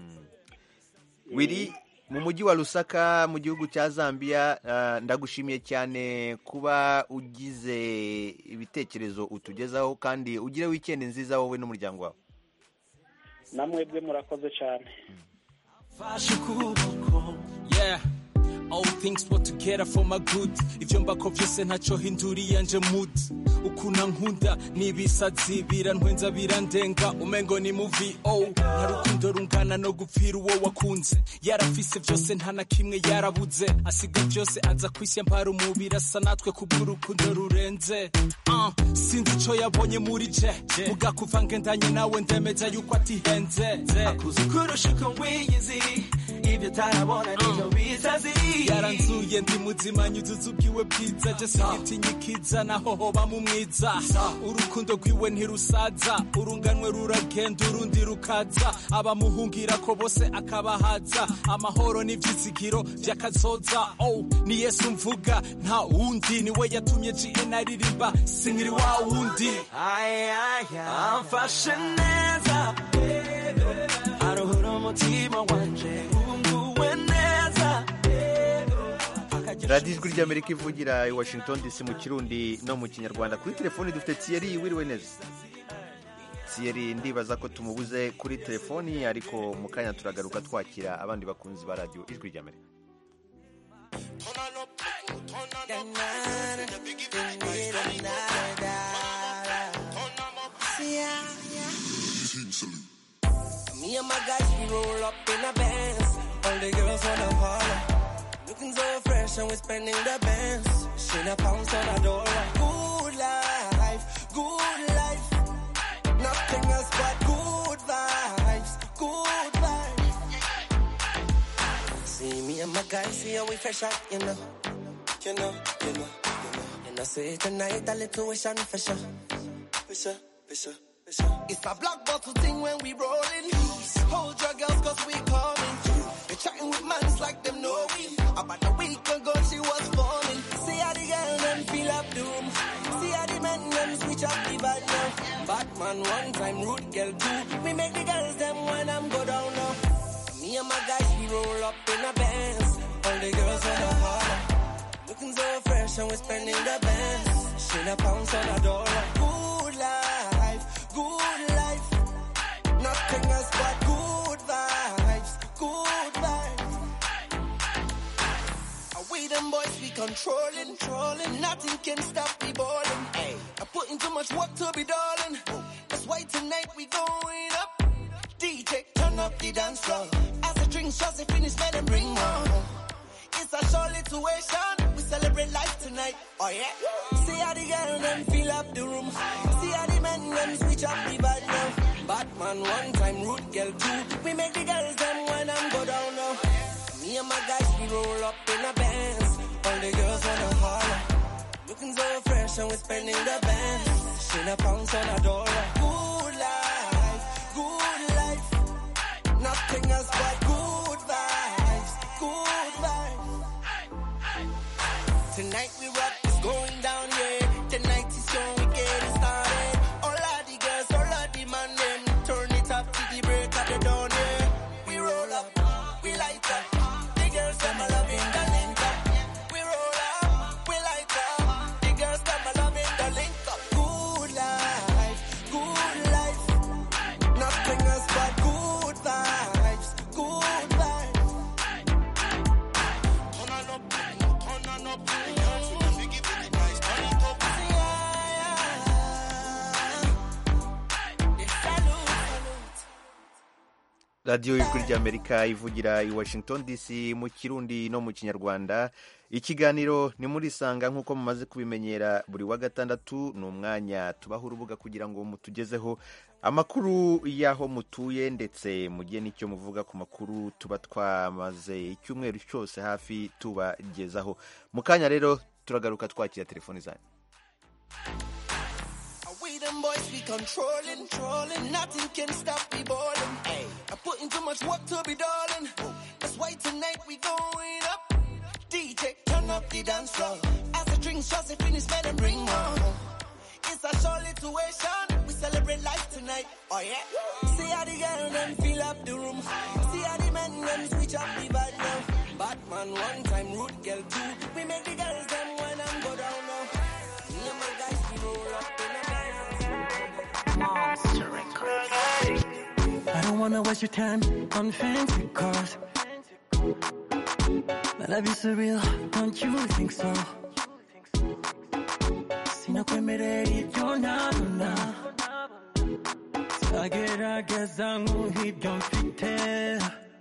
Wiri mu mujyi wa Lusaka mu gihugu cya Zambia, ah, ndagushimiye cyane kuba ugize ibitekerezo utugezaho, kandi ugire weekend nziza wowe n'umuryango wawe. Namwebwe murakoze cyane. Fashe ukuboko, yeah. All things work together for my good. Ivyo mbako vyose ntaco hinduriye nje mood. Ukuna nkunda nibisazi birantwenza birandenga umengo ni movie. Oh, nta rukundo rungana no gupfira uwo wakunze. Yarafise vyose nta na kimwe yarabuze. Asiga vyose aza kwisya mpara umubiri asa natwe kubw'urukundo rurenze. Uh, sinzi ico yabonye muri je. Muga kuva ngendanye nawe ndemeza yuko atihenze. Akuzi kurusha uko wiyizi. Ibyo tarabona nivyo bisazi. Yaranzuye ndi muzima nyuzuza ubwiwe bwiza. Je sinitinya ikiza naho hoba mu mwiza. Urukundo rwiwe ntirusaza. Urunganwe ruragenda urundi rukaza. Abamuhungira ko bose akabahaza. Amahoro n'ivyizigiro vyakazoza. Oh, ni Yesu mvuga nta wundi. Niwe yatumye G N aririmba sinkiri wa wundi. Ay ay ay, amfashe neza. Aruhura umutima wanje. Unguwe neza. radiyo ijwi ry'Amerika ivugira i Washington D C mu kirundi no mu kinyarwanda. Kuri telefoni dufite Thierry. Wiriwe neza? Thierry ndibaza ko tumubuze kuri telefoni, ariko mu kanya turagaruka twakira abandi bakunzi ba radiyo ijwi ry'Amerika. Me and my guys, we roll up in a Benz. All the girls wanna holler. Look Looking so fresh and we're spending the bands. She a pounds on a dollar. Good life, good life. Nothing else but good vibes, good vibes. See me and my guys, see how we fresh out, you know. You know, you know, you know. And I say tonight a little wish and for sure. For sure, for sure, for sure. It's a black bottle thing when we rollin'. Hold your girls cause we coming. You're chatting with mans like them know we. About a week ago she was falling. See how the girl them fill up the room. See how the men them switch up the vibe now. Batman one time, rude girl two. We make the girls them when I'm go down now. Me and my guys we roll up in a Benz. All the girls on the holler. Looking so fresh and we're spending the bands. She a pounds on a dollar. Good life, good life. Nothing else but good vibes, good vibes. We them boys, we controlling, trolling. Nothing can stop me balling. Hey, I put in too much work to be darling. That's why tonight we going up. D J, turn up the dance floor. As the drink shots they finish, let them bring more. It's a show situation. We celebrate life tonight. Oh yeah. See how the girl them fill up the room. See how the men them switch up the vibe now. Batman one time, rude girl two. We make the girls them when I'm go down now. Me and my guys, we roll up in a Benz. All the girls wanna holler. Looking so fresh and we're spending the bands. She a pounds on a dollar. Good life, good life. Nothing else but good vibes, good vibes. Tonight we rock, it's going down, yeah. Tonight is young, we get it started. All of the girls, all of the man, them turn it up to the break of the dawn, yeah. We roll up, we light up. Them a loving the link up. We roll up, we light up. The girls them a loving the link up. Good life, good life. Nothing else but good vibes, good vibes. Turn on up, turn on up. We give it the price, turn it up. radiyo y'ijwi ry'amerika ivugira i Washington D C mu kirundi no mu kinyarwanda. Ikiganiro ni muri Sanga nk'uko mumaze kubimenyera buri wa gatandatu. Ni umwanya tubaha urubuga kugira ngo mutugezeho amakuru y'aho mutuye ndetse mujye n'icyo muvuga ku makuru tuba twamaze icyumweru cyose hafi tubagezaho. Mu kanya rero turagaruka twakira telefoni zanyu. Them boys we controlling, trolling. Nothing can stop me balling. Hey, I put in too much work to be darling. That's why tonight we going up. D J, turn up the dance floor. As the drink shots they finish, let them bring more. It's a show situation. We celebrate life tonight. Oh yeah. See how the girl them fill up the room. See how the men them switch up the vibe now. Batman one time, rude girl two. We make the girls them when I'm go down now. Me and my guys we roll up in a Monster Records. I don't wanna waste your time on fancy cars. My love is surreal, don't you think so? Sino kwemereye ibyo nabona. Sagerageza nk'uhibyo mfite.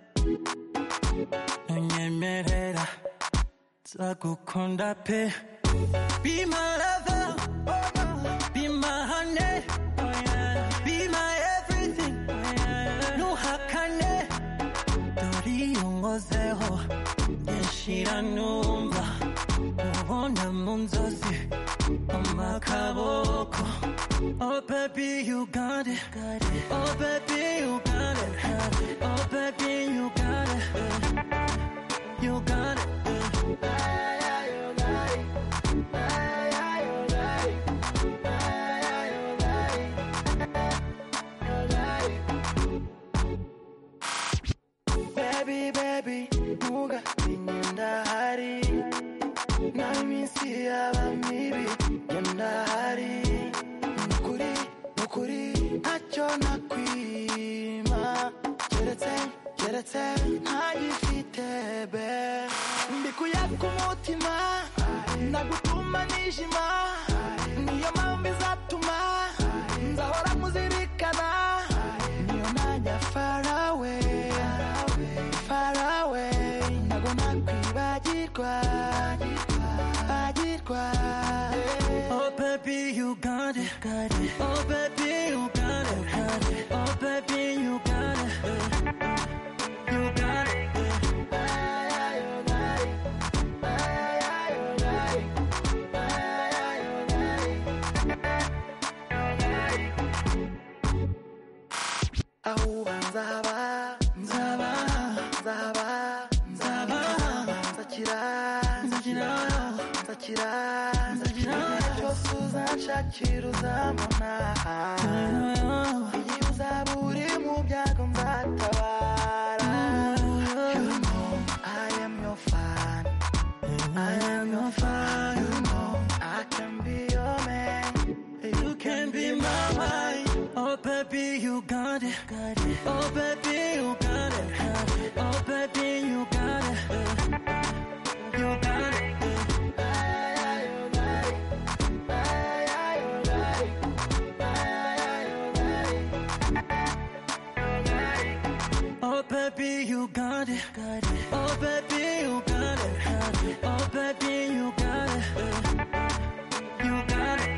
Ntunyemerera nzagukunda pe. Be my lover, be my honey. Be my everything. No hakane. Dori yungozeho. Yeshira numba. Ubona munzozi. Amakaboko. Oh baby you got it. Oh baby you got it. Oh baby you got it. You got it. Baby, baby, nuga ninyenda hari. Na misi yaba mibi yenda hari. Nukuri, nukuri, ntacyo nakwima. Keretse, keretse, ntagifite be. Mbikuye ku mutima, nagutuma nijima. Niyo mpamvu izatuma nzahora muzirikana. Niyo najya far away. Far away, nagona kwibagirwa bitwara. Oh baby you got it, got it. Oh baby you got it, got it. Oh baby you got it, you got it. Ahuba nzaba nzaba nzaba nzaba nzakira nzakira nzakira nzakira cyose uzanshakira uzambona iyo uzaba uri mu byago nzatabara. You know I am your fan, I am your fan. You know I can be your man, you can be my wife. Oh baby you got it, got it. Oh baby you got it, got it. Oh baby you got it, you got it. Oh baby you got it, got it. Oh baby you got it, got it. Oh baby you got it, you got it.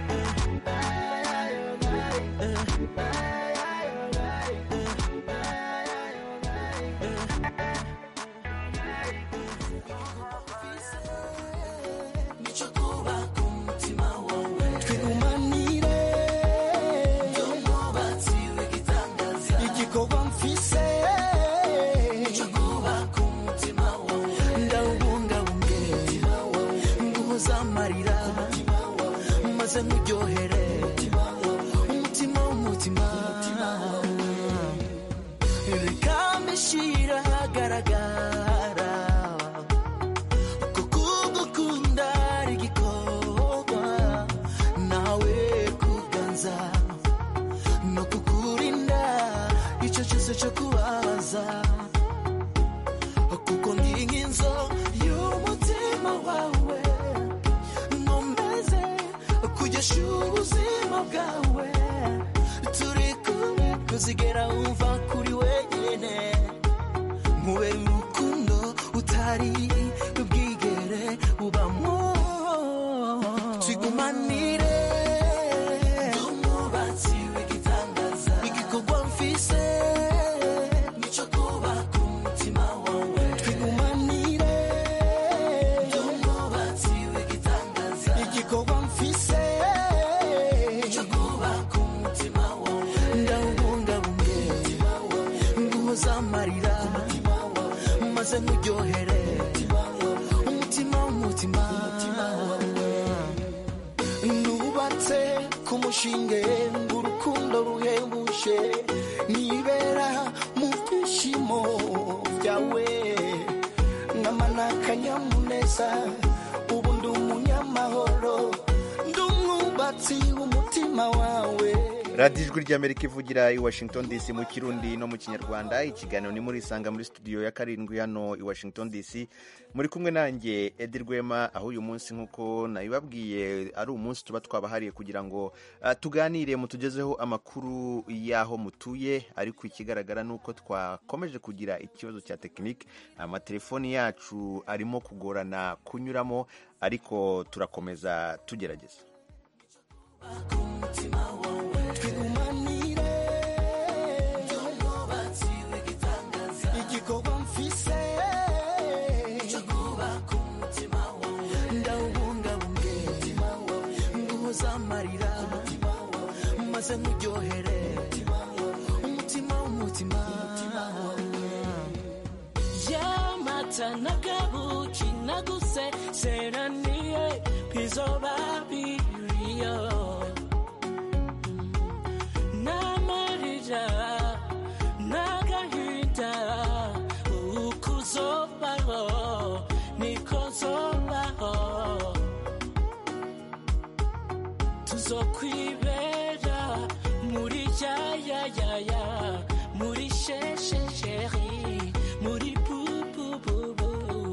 Nuryohere umutima w'umutima reka mbishyira ahagaragara kuko ugukunda ari igikorwa nawe kuganza no kukurinda icyo cyose cyo kubabaza kuko ndi nk'inzo y'umutima wawe kugesha ubuzima bwawe turi kumwe kuzigera wumva kuri wenyine nkubera urukundo utari bwigere ubamo twigumanire umubatsi w'igitangaza igikorwa mfise nicyo kubaka umutima wawe twigumanire umubatsi w'igitangaza igikorwa mfise amarira maze nuryohere umutima w'umutima nubatse ku mushinge ng'urukundo ruhebuje nibera mu byishimo byawe nk'amana akanyamuneza ubu ndi umunyamahoro ndi umwubatsi w'umutima wawe. radiyo ijwi ry'amerika ivugira i washington dc mu kirundi no mu kinyarwanda. ikiganiro ni muri isanga muri studio ya karindwi hano i washington dc, muri kumwe nanjye Edi Rwema, aho uyu munsi nk'uko nabibabwiye ari umunsi tuba twabahariye kugira ngo uh, tuganire mutugezeho amakuru y'aho mutuye, ariko ikigaragara ni uko twakomeje kugira ikibazo cya tekinike, amatelefoni yacu arimo kugorana kunyuramo, ariko turakomeza tugerageza. Maze nuryohere umutima w'umutima yamata nakabuki naguse seraniye bizoba biriyo namarira nagahinda ukuzobaho nikozobaho tuzokwibera muri ya ya ya ya muri sheshe sheri muri pupu pupu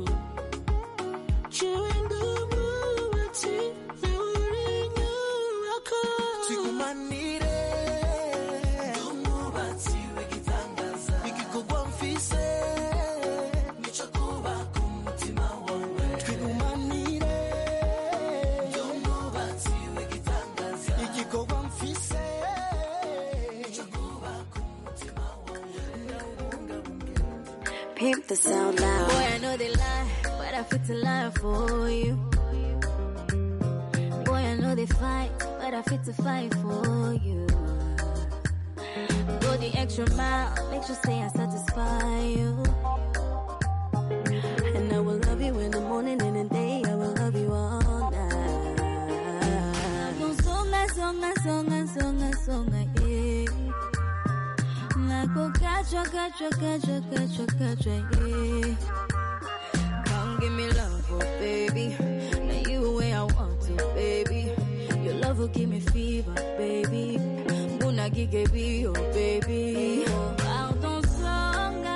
chendo muwati muri nyuako twigumanire umubatsi w'igitangaza igikorwa mfise nico kubaka umutima wawe twigumanire Pimp the sound loud. Boy, I know they lie, but I fit to lie for you. Boy, I know they fight, but I fit to fight for you. Go the extra mile, make sure say I satisfy you. And I will love you in the morning and in the day, I will love you all night. No songa, songa, songa, songa, songa, yeah. Nako kachwa, kachwa, kachwa, kachwa, kachwa, yeah. Come give me love, oh baby. Now you the way I want to, baby. Your love will give me fever, baby. Muna gige be, oh baby. Out on songa,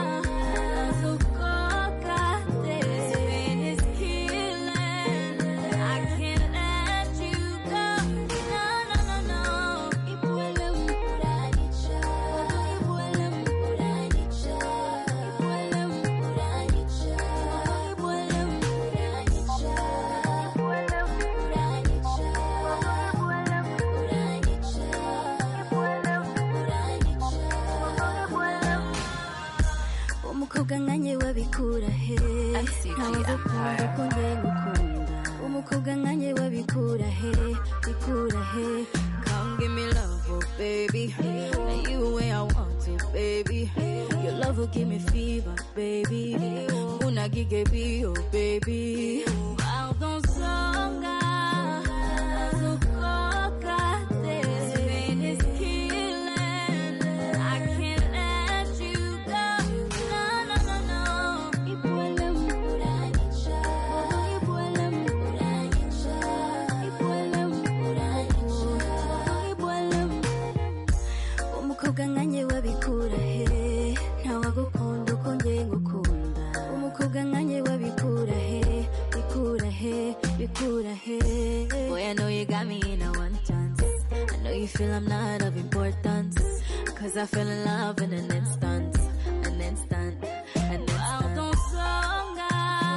azukoka, this pain is killing. I can't let you go. No, no, no, no. Ipuele mpuranicha, ipuele mpuranicha, ipuele mpuranicha, ipuele mpuranicha, ipuele mpuranicha, ipuele mpuranicha, ipuele mpuranicha. Umukobwa nkanye wabikura he, ntawagukunda ko ngiye gukunda. Umukobwa nkanye wabikura he, bikura he. Come give me love, oh baby. Now you the way I want to, baby. Your love will give me fever, baby. Unagige be, oh baby. Out on songa, azukoka, this pain is killing. I can't let you go. No, no, no, no. Ipuele mpuranicha, ipuele mpuranicha, ipuele mpuranicha, ipuele mpuranicha. Umukobwa nkanye wabikura he, ntawagukunda uko ngiye gukunda. Umukobwa nkanye wabikura he, bikura he, bikura he. Boy, I know you got me in a one chance. I know you feel I'm not of importance, cause I fell in love in an instant, an instant, an instant. Out on songa,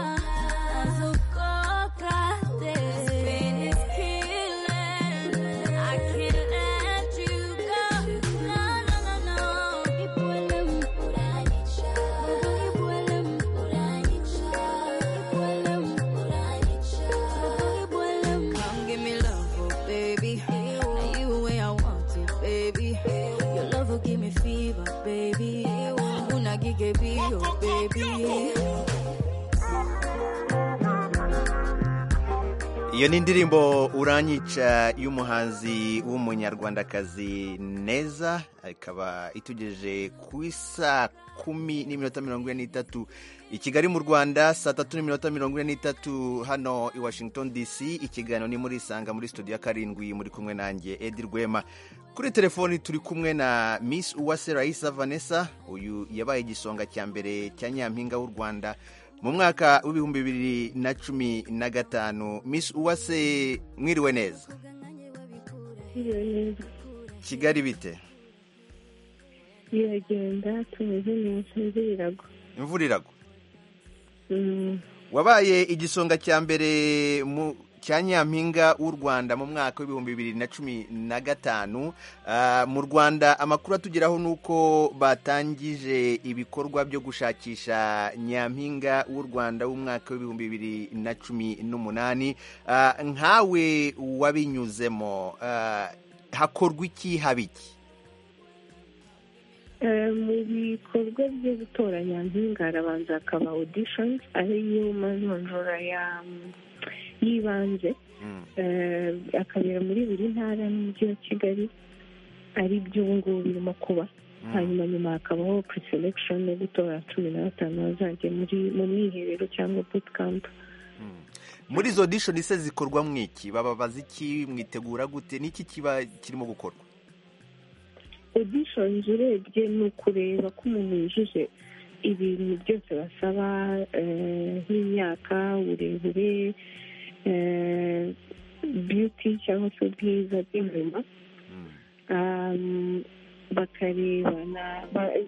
azukoka, this pain is killing. I can't let you go. No, no, no, no. Ipuele mpuranicha, ipuele mpuranicha, ipuele mpuranicha, ipuele mpuranicha. Come give me love, oh baby. Now you the way I want to, baby. Your love will give me fever, baby. Unagige be, oh baby. iyo ni indirimbo uranyica y'umuhanzi w'umunyarwandakazi Neza, ikaba itugejeje ku isaa kumi n'iminota mirongo ine n'itatu i Kigali mu Rwanda, saa tatu n'iminota mirongo ine n'itatu hano i Washington D C. Ikiganiro ni muri Sanga muri studio ya karindwi, muri kumwe nanjye Edi Rwema. Kuri telefoni turi kumwe na Miss Uwase Raisa Vanessa. Uyu yabaye igisonga cya mbere cya Nyampinga w'u Rwanda mu mwaka w'ibihumbi bibiri na cumi na gatanu. Miss Uwase, mwiriwe neza? Kigali bite? Iragenda, tumeze neza, imvura iragwa. Imvura iragwa? Wabaye igisonga cya mbere mu cya Nyampinga w'u Rwanda mu mwaka w'ibihumbi bibiri na cumi na gatanu. Uh, mu Rwanda amakuru atugeraho nuko batangije ibikorwa byo gushakisha Nyampinga w'u Rwanda w'umwaka w'ibihumbi bibiri na cumi n'umunani. Uh, nkawe wabinyuzemo, uh, hakorwa iki habiki? Mu bikorwa byo gutora Nyampinga harabanza hakaba auditions, ariyo majonjora ya y'ibanze, akabera muri buri ntara n'umujyi wa Kigali, ari byo ubu ngubu birimo kuba. Hanyuma nyuma hakabaho pre-selection yo gutora cumi na batanu bazajya muri mu mwiherero cyangwa bootcamp. Muri izo audition se zikorwa mwiki? Bababaza iki? Mwitegura gute? Niki kiba kirimo gukorwa? Auditions urebye ni ukureba ko umuntu yujuje ibintu byose basaba, nk'imyaka, uburebure, beauty cyangwa se ubwiza bw'inyuma. Bakareba na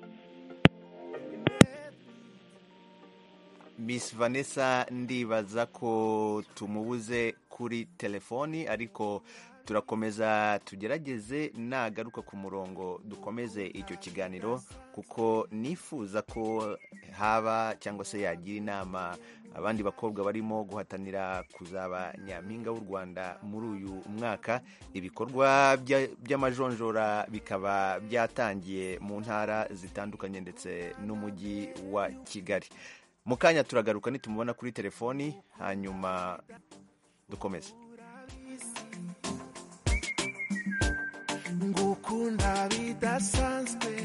Miss Vanessa ndibaza ko tumubuze kuri telefoni, ariko turakomeza tugerageze nagaruka ku murongo dukomeze icyo kiganiro kuko nifuza ko haba cyangwa se yagira inama abandi bakobwa barimo guhatanira kuzaba nyampinga w'u Rwanda muri uyu mwaka. Ibikorwa by'amajonjora bikaba byatangiye mu ntara zitandukanye ndetse n'umujyi wa Kigali. Mu kanya turagaruka nitumubona kuri telefoni hanyuma dukomeze. Ngukunda bidasanzwe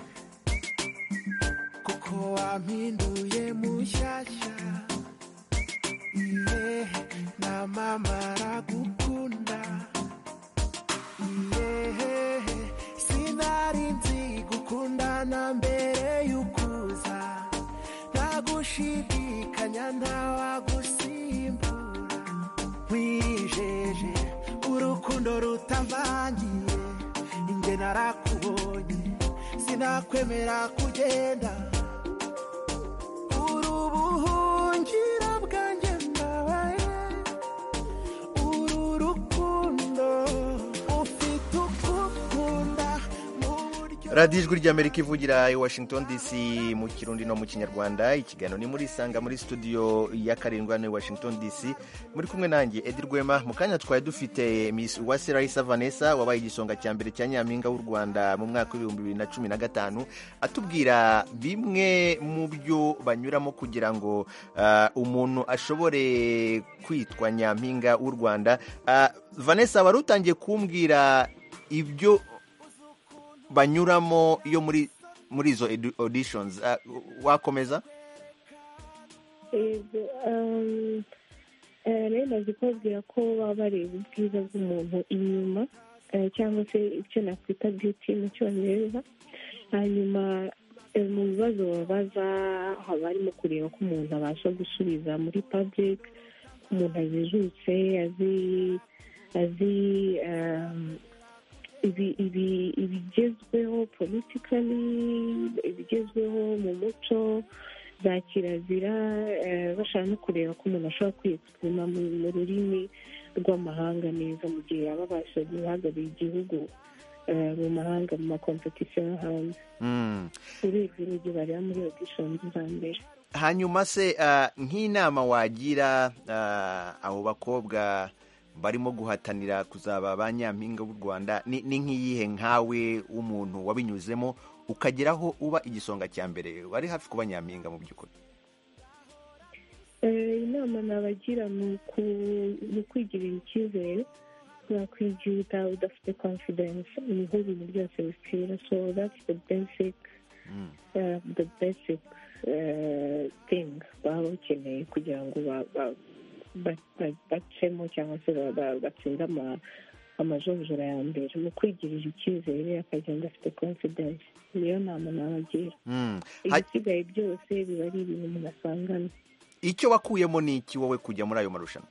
kuko wampinduye mushyashya, iye na mama aragukunda, iye sinari nzi gukundana mbere y'ukuza, ntagushidikanya ntawagusimbura, wijeje urukundo rutavangiye, inge narakubonye sinakwemera kugenda, urubuhungira bwanjye mbabaye, uru rukundo ufite ukukunda. radiyo ijwi ry'Amerika ivugira i Washington D C mu Kirundi no mu Kinyarwanda. Ikiganiro ni muri Sanga muri studio ya karindwi hano i Washington D C, muri kumwe nanjye Edi Rwema. Mu kanya twari dufite Miss Uwase Raissa Vanessa wabaye igisonga cya mbere cya nyampinga w'u Rwanda mu mwaka w'ibihumbi bibiri na cumi na gatanu, atubwira bimwe mu byo banyuramo kugira ngo uh, umuntu ashobore kwitwa nyampinga w'u Rwanda. uh, Vanessa, wari utangiye kumbwira ibyo banyuramo iyo muri muri izo auditions, uh, wakomeza? Ego, um, rero nazi kubabwira ko baba bareba ubwiza bw'umuntu inyuma, cyangwa se icyo nakwita beauty mu cyongereza. Hanyuma mu bibazo babaza haba harimo kureba ko umuntu abasha gusubiza muri public, umuntu ajijutse, azi azi ibigezweho politically, ibigezweho mu muco, za kirazira, bashaka no kureba ko umuntu ashobora kwitwima mu rurimi rw'amahanga neza mu gihe yaba abasha guhagararira igihugu mu mahanga mu makompetisiyo yo hanze. urebye n'ibyo bareba muri auditions za mbere. Hanyuma se uh, nk'inama wagira uh, abo bakobwa barimo guhatanira kuzaba ba nyampinga b'u Rwanda, ni nk'iyihe nkawe w'umuntu wabinyuzemo ukageraho uba igisonga cya mbere, wari hafi kuba nyampinga mu by'ukuri? Inama nabagira ni ukwigirira icyizere, wakwigira udafite confidence, niho ibintu byose bipfira. So that's the basic mm. uh, the basic uh, thing baba bakeneye kugira ngo bacemo cyangwa se batsinda amajonjora ya mbere, mu kwigirira icyizere akagenda afite confidence. Niyo nama nabagira. Ibisigaye byose biba ari ibintu umuntu asangana. Icyo wakuyemo ni iki wowe kujya muri ayo marushanwa?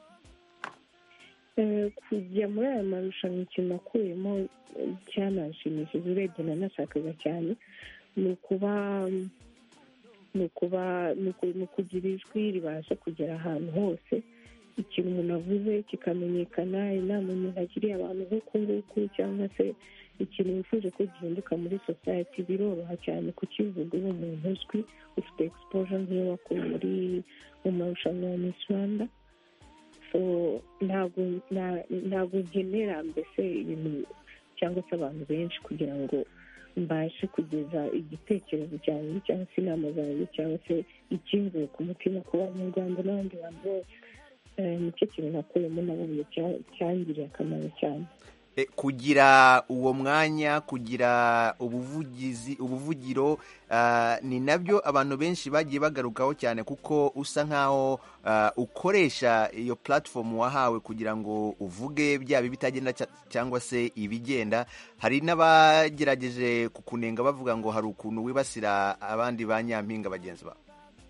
Kujya muri ayo marushanwa ikintu nakuyemo cyanashimishije, urebye nanashakaga cyane, ni ukuba ni ukuba ni ukugira ijwi ribasha kugera ahantu hose, ikintu umuntu avuze kikamenyekana, inama umuntu agiriye abantu nk'uku nguku, cyangwa se ikintu wifuje ko gihinduka muri society, biroroha cyane kukivuga uri umuntu uzwi, ufite exposure nk'iyo wakuye muri mu marushanwa ya Miss Rwanda. So ntabwo ntabwo nkenera mbese ibintu cyangwa se abantu benshi kugira ngo mbashe kugeza igitekerezo cyanjye cyangwa se inama zanjye cyangwa se ikinzuye ku mutima ku banyarwanda n'abandi bantu bose. Nicyo kintu nakuyemo nabonye cyangiriye akamaro cyane. Kugira uwo mwanya, kugira ubuvugizi ubuvugiro, uh, ni nabyo abantu benshi bagiye bagarukaho cyane, kuko usa nkaho uh, ukoresha iyo platform wahawe kugira ngo uvuge byaba bitagenda cyangwa se ibigenda. Hari n'abagerageje kukunenga bavuga ngo hari ukuntu wibasira abandi ba nyampinga bagenzi bawe.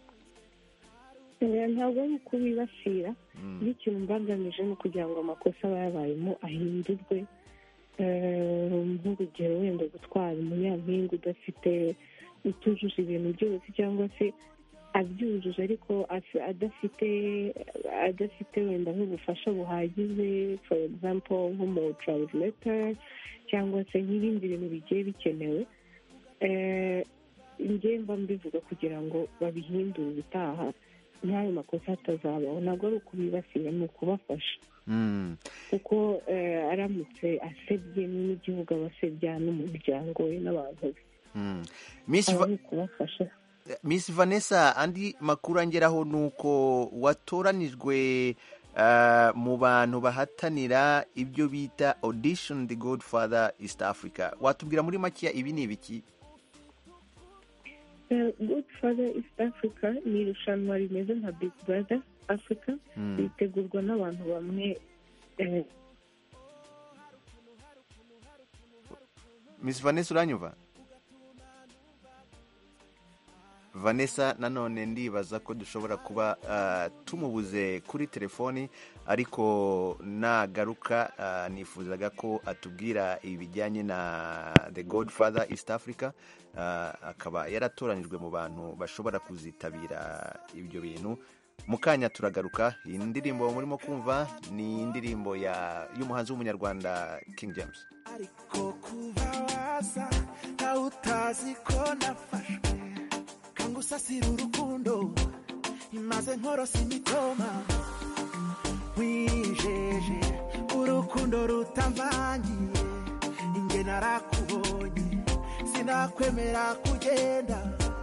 Ntabwo ari kubibasira, n'ikintu mbagamije ni kugira ngo amakosa bayabayemo ahindurwe. Nk'urugero wenda gutwara umunyampinga udafite utujuje ibintu byose, cyangwa se abyujuje ariko afi- adafite adafite wenda nk'ubufasha buhagije, for example nk'umu translator cyangwa se nk'ibindi bintu bigiye bikenewe, eh, njye mba mbivuga kugira ngo babihindure ubutaha n'ayo makosa atazabaho. Ntabwo ari ukubibasira, ni ukubafasha kuko eh, aramutse asebye n'igihugu aba asebya n'umuryango we n'abantu be. Mm. Miss aba Va- ari ukubafasha. Miss Vanessa, andi makuru angeraho nuko watoranijwe uh, mu bantu bahatanira ibyo bita Audition the Godfather East Africa. Watubwira muri makiya ibi ni ibiki? Uh, Godfather East Africa ni irushanwa rimeze nka Big Brother Africa, Mm. ritegurwa n'abantu bamwe eh, Miss Vanessa uranyumva? Vanessa nanone ndibaza ko dushobora kuba uh, tumubuze kuri telefoni, ariko nagaruka uh, nifuzaga ko atubwira ibijyanye na The Godfather East Africa, uh, akaba yaratoranijwe mu bantu bashobora kuzitabira ibyo bintu. Mu kanya turagaruka. Iyi ndirimbo murimo kumva ni indirimbo ya y'umuhanzi w'umunyarwanda King James. ariko kuba waza nawe utazi ko nafashwe kangusasira urukundo imaze nkorosa imitoma wijeje urukundo rutamvangiye inge narakubonye sinakwemera kugenda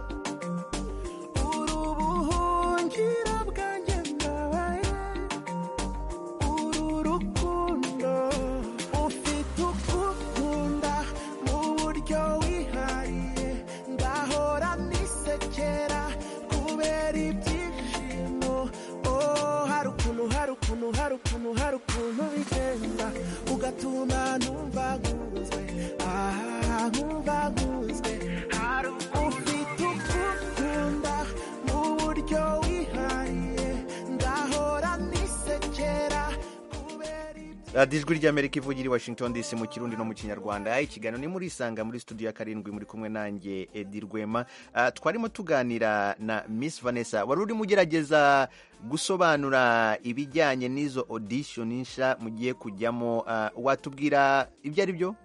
urubuhungira bwanjye ndabaye uru rukundo ufite ukukunda mu buryo wihariye ndahora nisekera kubera ibyishimo oh hari ukuntu hari ukuntu hari ukuntu hari ukuntu bigenda ugatuma numva nkuzwe ah numva nkuzwe hari ufite ukukunda mu buryo wihariye ndahora nisekera radiyo ijwi ry'amerika ivugira i Washington D C mu kirundi no mu kinyarwanda. Ikiganiro ni muri Isanga muri studio ya karindwi, muri kumwe nanjye Edi Rwema. Uh, twarimo tuganira na Miss Vanessa, wari urimo ugerageza gusobanura ibijyanye n'izo audition nsha mugiye kujyamo. Uh, watubwira ibyo ari byo?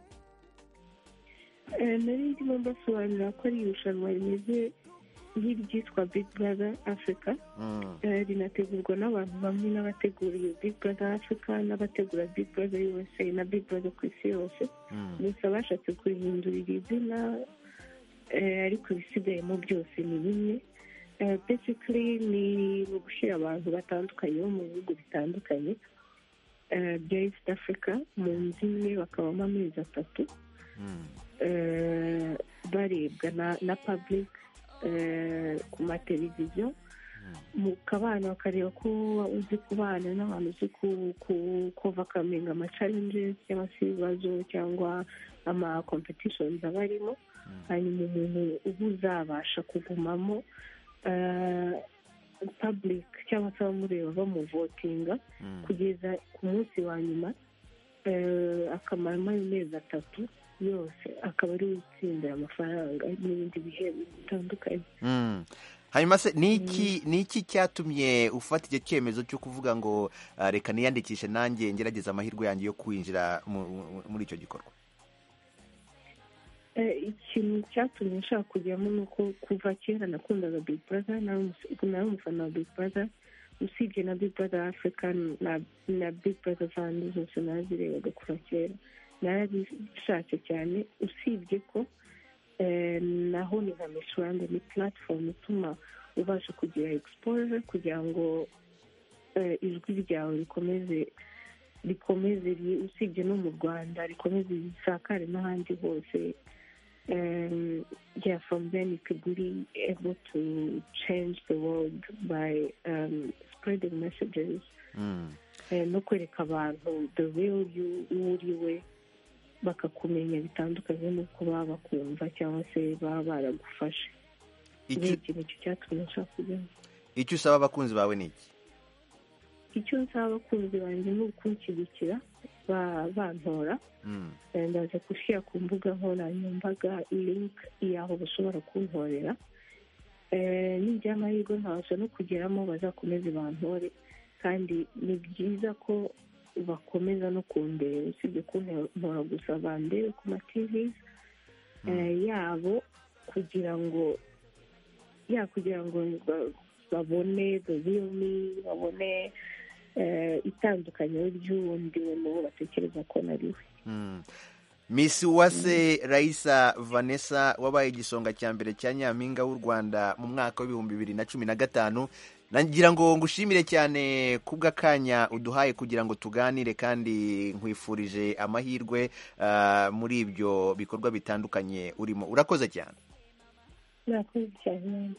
Eh, nari ndimo mbasobanurira ko ari irushanwa rimeze nk'iryitwa Big Brother Africa. Mm. Eh, rinategurwa n'abantu bamwe n'abategura iyo Big Brother Africa n'abategura Big Brother U S A na Big Brother ku isi yose. Mm. Gusa bashatse kurihindurira izina, eh, ariko ibisigayemo byose ni bimwe. Eh, basically ni ugushyira abantu batandukanye bo mu bihugu bitandukanye eh, bya East Africa mu nzu imwe, bakabamo amezi atatu. Mm. Eh, barebwa na, na public eh, ku mateleviziyo, mu kabana bakareba ko uzi kubana n'abantu uzi ku ku overcoming ama challenges cyangwa se ibibazo cyangwa ama competitions abarimo. Hanyuma umuntu uba uzabasha kugumamo eh, public cyangwa se abamureba bamuvotinga kugeza ku munsi wa nyuma, eh, akamaramo ayo mezi atatu yose akaba ari utsindira amafaranga n'ibindi bihembo bitandukanye. Mm. Hanyuma se niki niki cyatumye ufata icyo cyemezo cyo kuvuga ngo uh, reka niyandikishe nanjye ngerageza amahirwe yanjye yo kwinjira mu- mu- muri icyo gikorwa? Eh, ikintu cyatumye nshaka kujyamo ni uko kuva kera nakundaga Big Brother, nari umus- nari umufana wa Big Brother, usibye na Big Brother Africa na, na Big Brother zandi zose nazirebaga kuva kera, narabishatse cyane, usibye ko eh, naho ni nka Miss Rwanda, ni platform ituma ubasha kugira exposure kugira ngo eh, ijwi ryawe rikomeze rikomeze ri- usibye no mu Rwanda rikomeze risakare n'ahandi hose. Um, yeah, from then you could be able to change the world by um, spreading messages. Mm. Eh, no kwereka abantu the real you uwo uri we, bakakumenya bitandukanye n'uko baba bakumva cyangwa se baba baragufashe. Icyo- Ni ikintu cyatumye nshaka kujyamo. Icyo usaba abakunzi bawe ni iki? Icyo nsaba abakunzi banjye ni ukunshyigikira, ba- bantora. Mm. Eh, ndaza gushyira ku mbuga nkoranyambaga link y'aho bashobora kuntorera. n'igihe amahirwe ntabasha no kugeramo bazakomeze bantore kandi ni byiza ko bakomeza no kundeba usibye kuntora gusa bandebe ku mativi yabo kugira ngo ya kugira ngo babone the real me babone itandukanye ry'uwundi we n'uwo batekereza ko nariwe. Miss Uwase Raisa Vanessa wabaye igisonga cya mbere cya Nyampinga w'u Rwanda mu mwaka w'ibihumbi bibiri na cumi na gatanu. Nagira ngo ngushimire cyane kubw'akanya uduhaye kugira ngo tuganire kandi nkwifurije amahirwe uh, muri ibyo bikorwa bitandukanye urimo. Urakoze cyane. Urakoze cyane.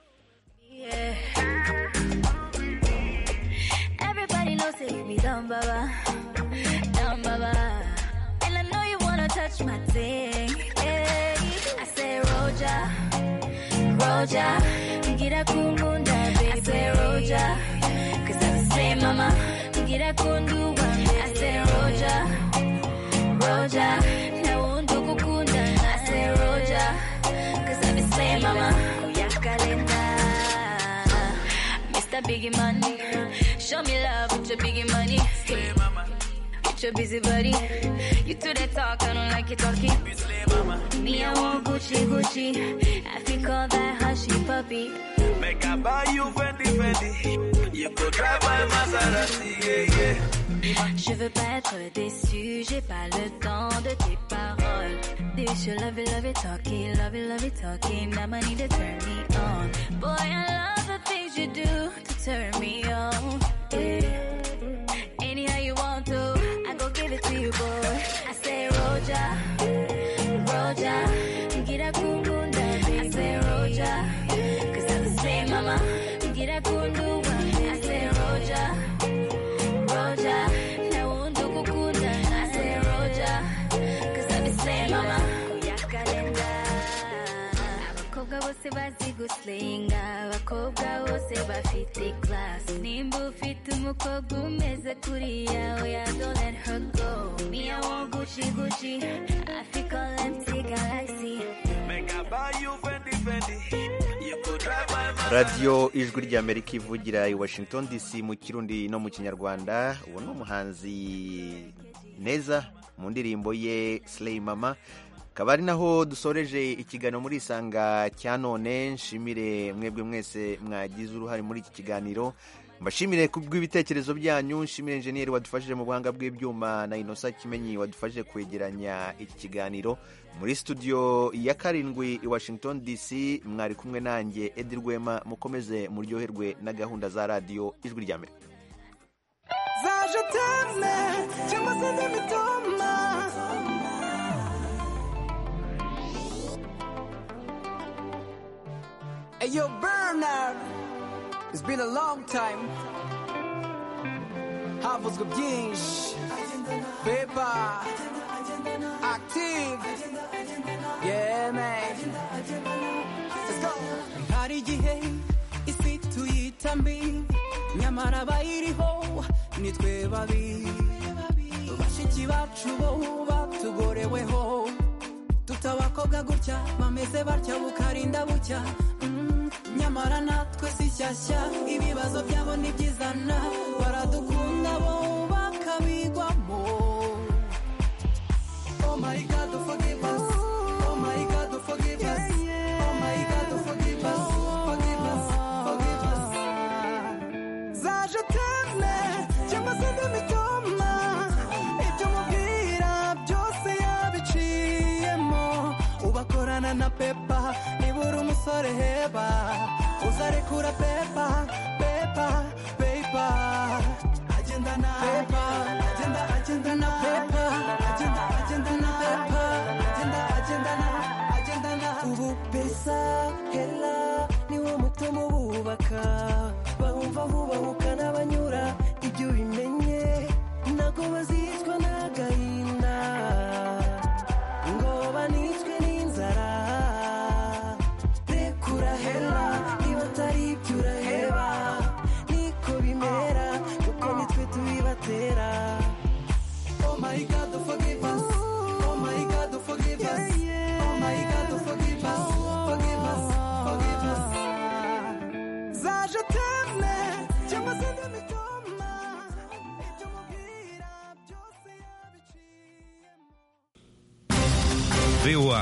Everybody knows it me down baba. Down baba. Touch my thing, hey. I say Roja, Roja, get a kundunda, baby. I say Roja, cause I'm the same mama. Get a kundu, I say Roja, Roja, now undu kukunda. I say Roja, cause I'm the same mama. Yakalenda, Mister Biggie Money, show me love with your biggie money. Hey, mama. Your busy body, you do that talk, I don't like you talking. Me, I want Gucci, Gucci. I think all that hushy puppy. Make I buy you Fendi, Fendi. You could drive my Maserati, yeah, yeah. Je veux pas être déçu, j'ai pas le temps de tes paroles. This you love it, love it, talking, love it, love it, talking. Now I need to turn me on. Boy, I love the things you do to turn me on. Yeah. Anyhow you want to. Give it to you, boy. I say Roja, Roja, get a kundunda, baby. I say Roja, cause I'm the same mama. Get a kundu, I say Roja, Roja, now undu kukunda. I say Roja, cause I'm the same mama. Yakalenda. Abakobwa bose bazi guslinga, abakobwa bose bafite class. Nimba ufite umukobwa umeze kuriya, oya don't let her go. Me I want Gucci, Gucci. I feel all empty galaxy. Make I buy you Fendi, Fendi. You could drive my Maserati. Radio Ijwi ry'Amerika ivugira i Washington D C mu Kirundi no mu Kinyarwanda. Uwo ni umuhanzi Neza mu ndirimbo ye Slay Mama. Kabari naho dusoreje ikiganiro muri Isanga cya none. Nshimire mwebwe mwese mwagize uruhare muri iki kiganiro. Mbashimire kubw'ibitekerezo byanyu. Nshimire engineer wadufashije mu buhanga bw'ibyuma na Innocent Kimenyi wadufashije kwegeranya iki kiganiro. Muri studio ya karindwi i Washington D C mwari kumwe nanjye Edi Rwema. Mukomeze muryoherwe na gahunda za radio Ijwi ry'Amerika. Zaje teme cyangwa se n'imitoma. Hey, yo, Bernard, it's been a long time. Havuzwe byinshi, paper, active, yeah man, let's go. Hari igihe isi tuyita mbi, nyamara bayiriho nitwe babi. Bashiki bacu bo batugoreweho, tutabakobwa gutya bameze batya bukarinda bucya. Nyamara natwe si shyashya, ibibazo byabo n'ibyizana, baradukunda bo bakabigwamo. Oh my God, forgive us. Oh my God, forgive us. Oh my God, forgive us. Forgive us, forgive us. Zaje teme cyangwa se n'imitoma, ibyo mubwira byose yabiciyemo. Ubakorana na pepa nibura umusore heba, uzarekura pepa pepa pepa. Agenda na pepa, agenda agenda na pepa, agenda agenda na pepa, agenda agenda na agenda na. Ubu pesa hela niwo mutomo bubaka, bahumva bubahuka n'abanyura ibyo bimenye, nako bazicwa n'agahinda ngo banicwe n'inzara. Rekura hela niba atari ibyo uraheba, niko bimera kuko nitwe tubibatera. Oh my God, forgive us. Oh my God, forgive us. Oh my God, forgive us. Forgive us, forgive us. voa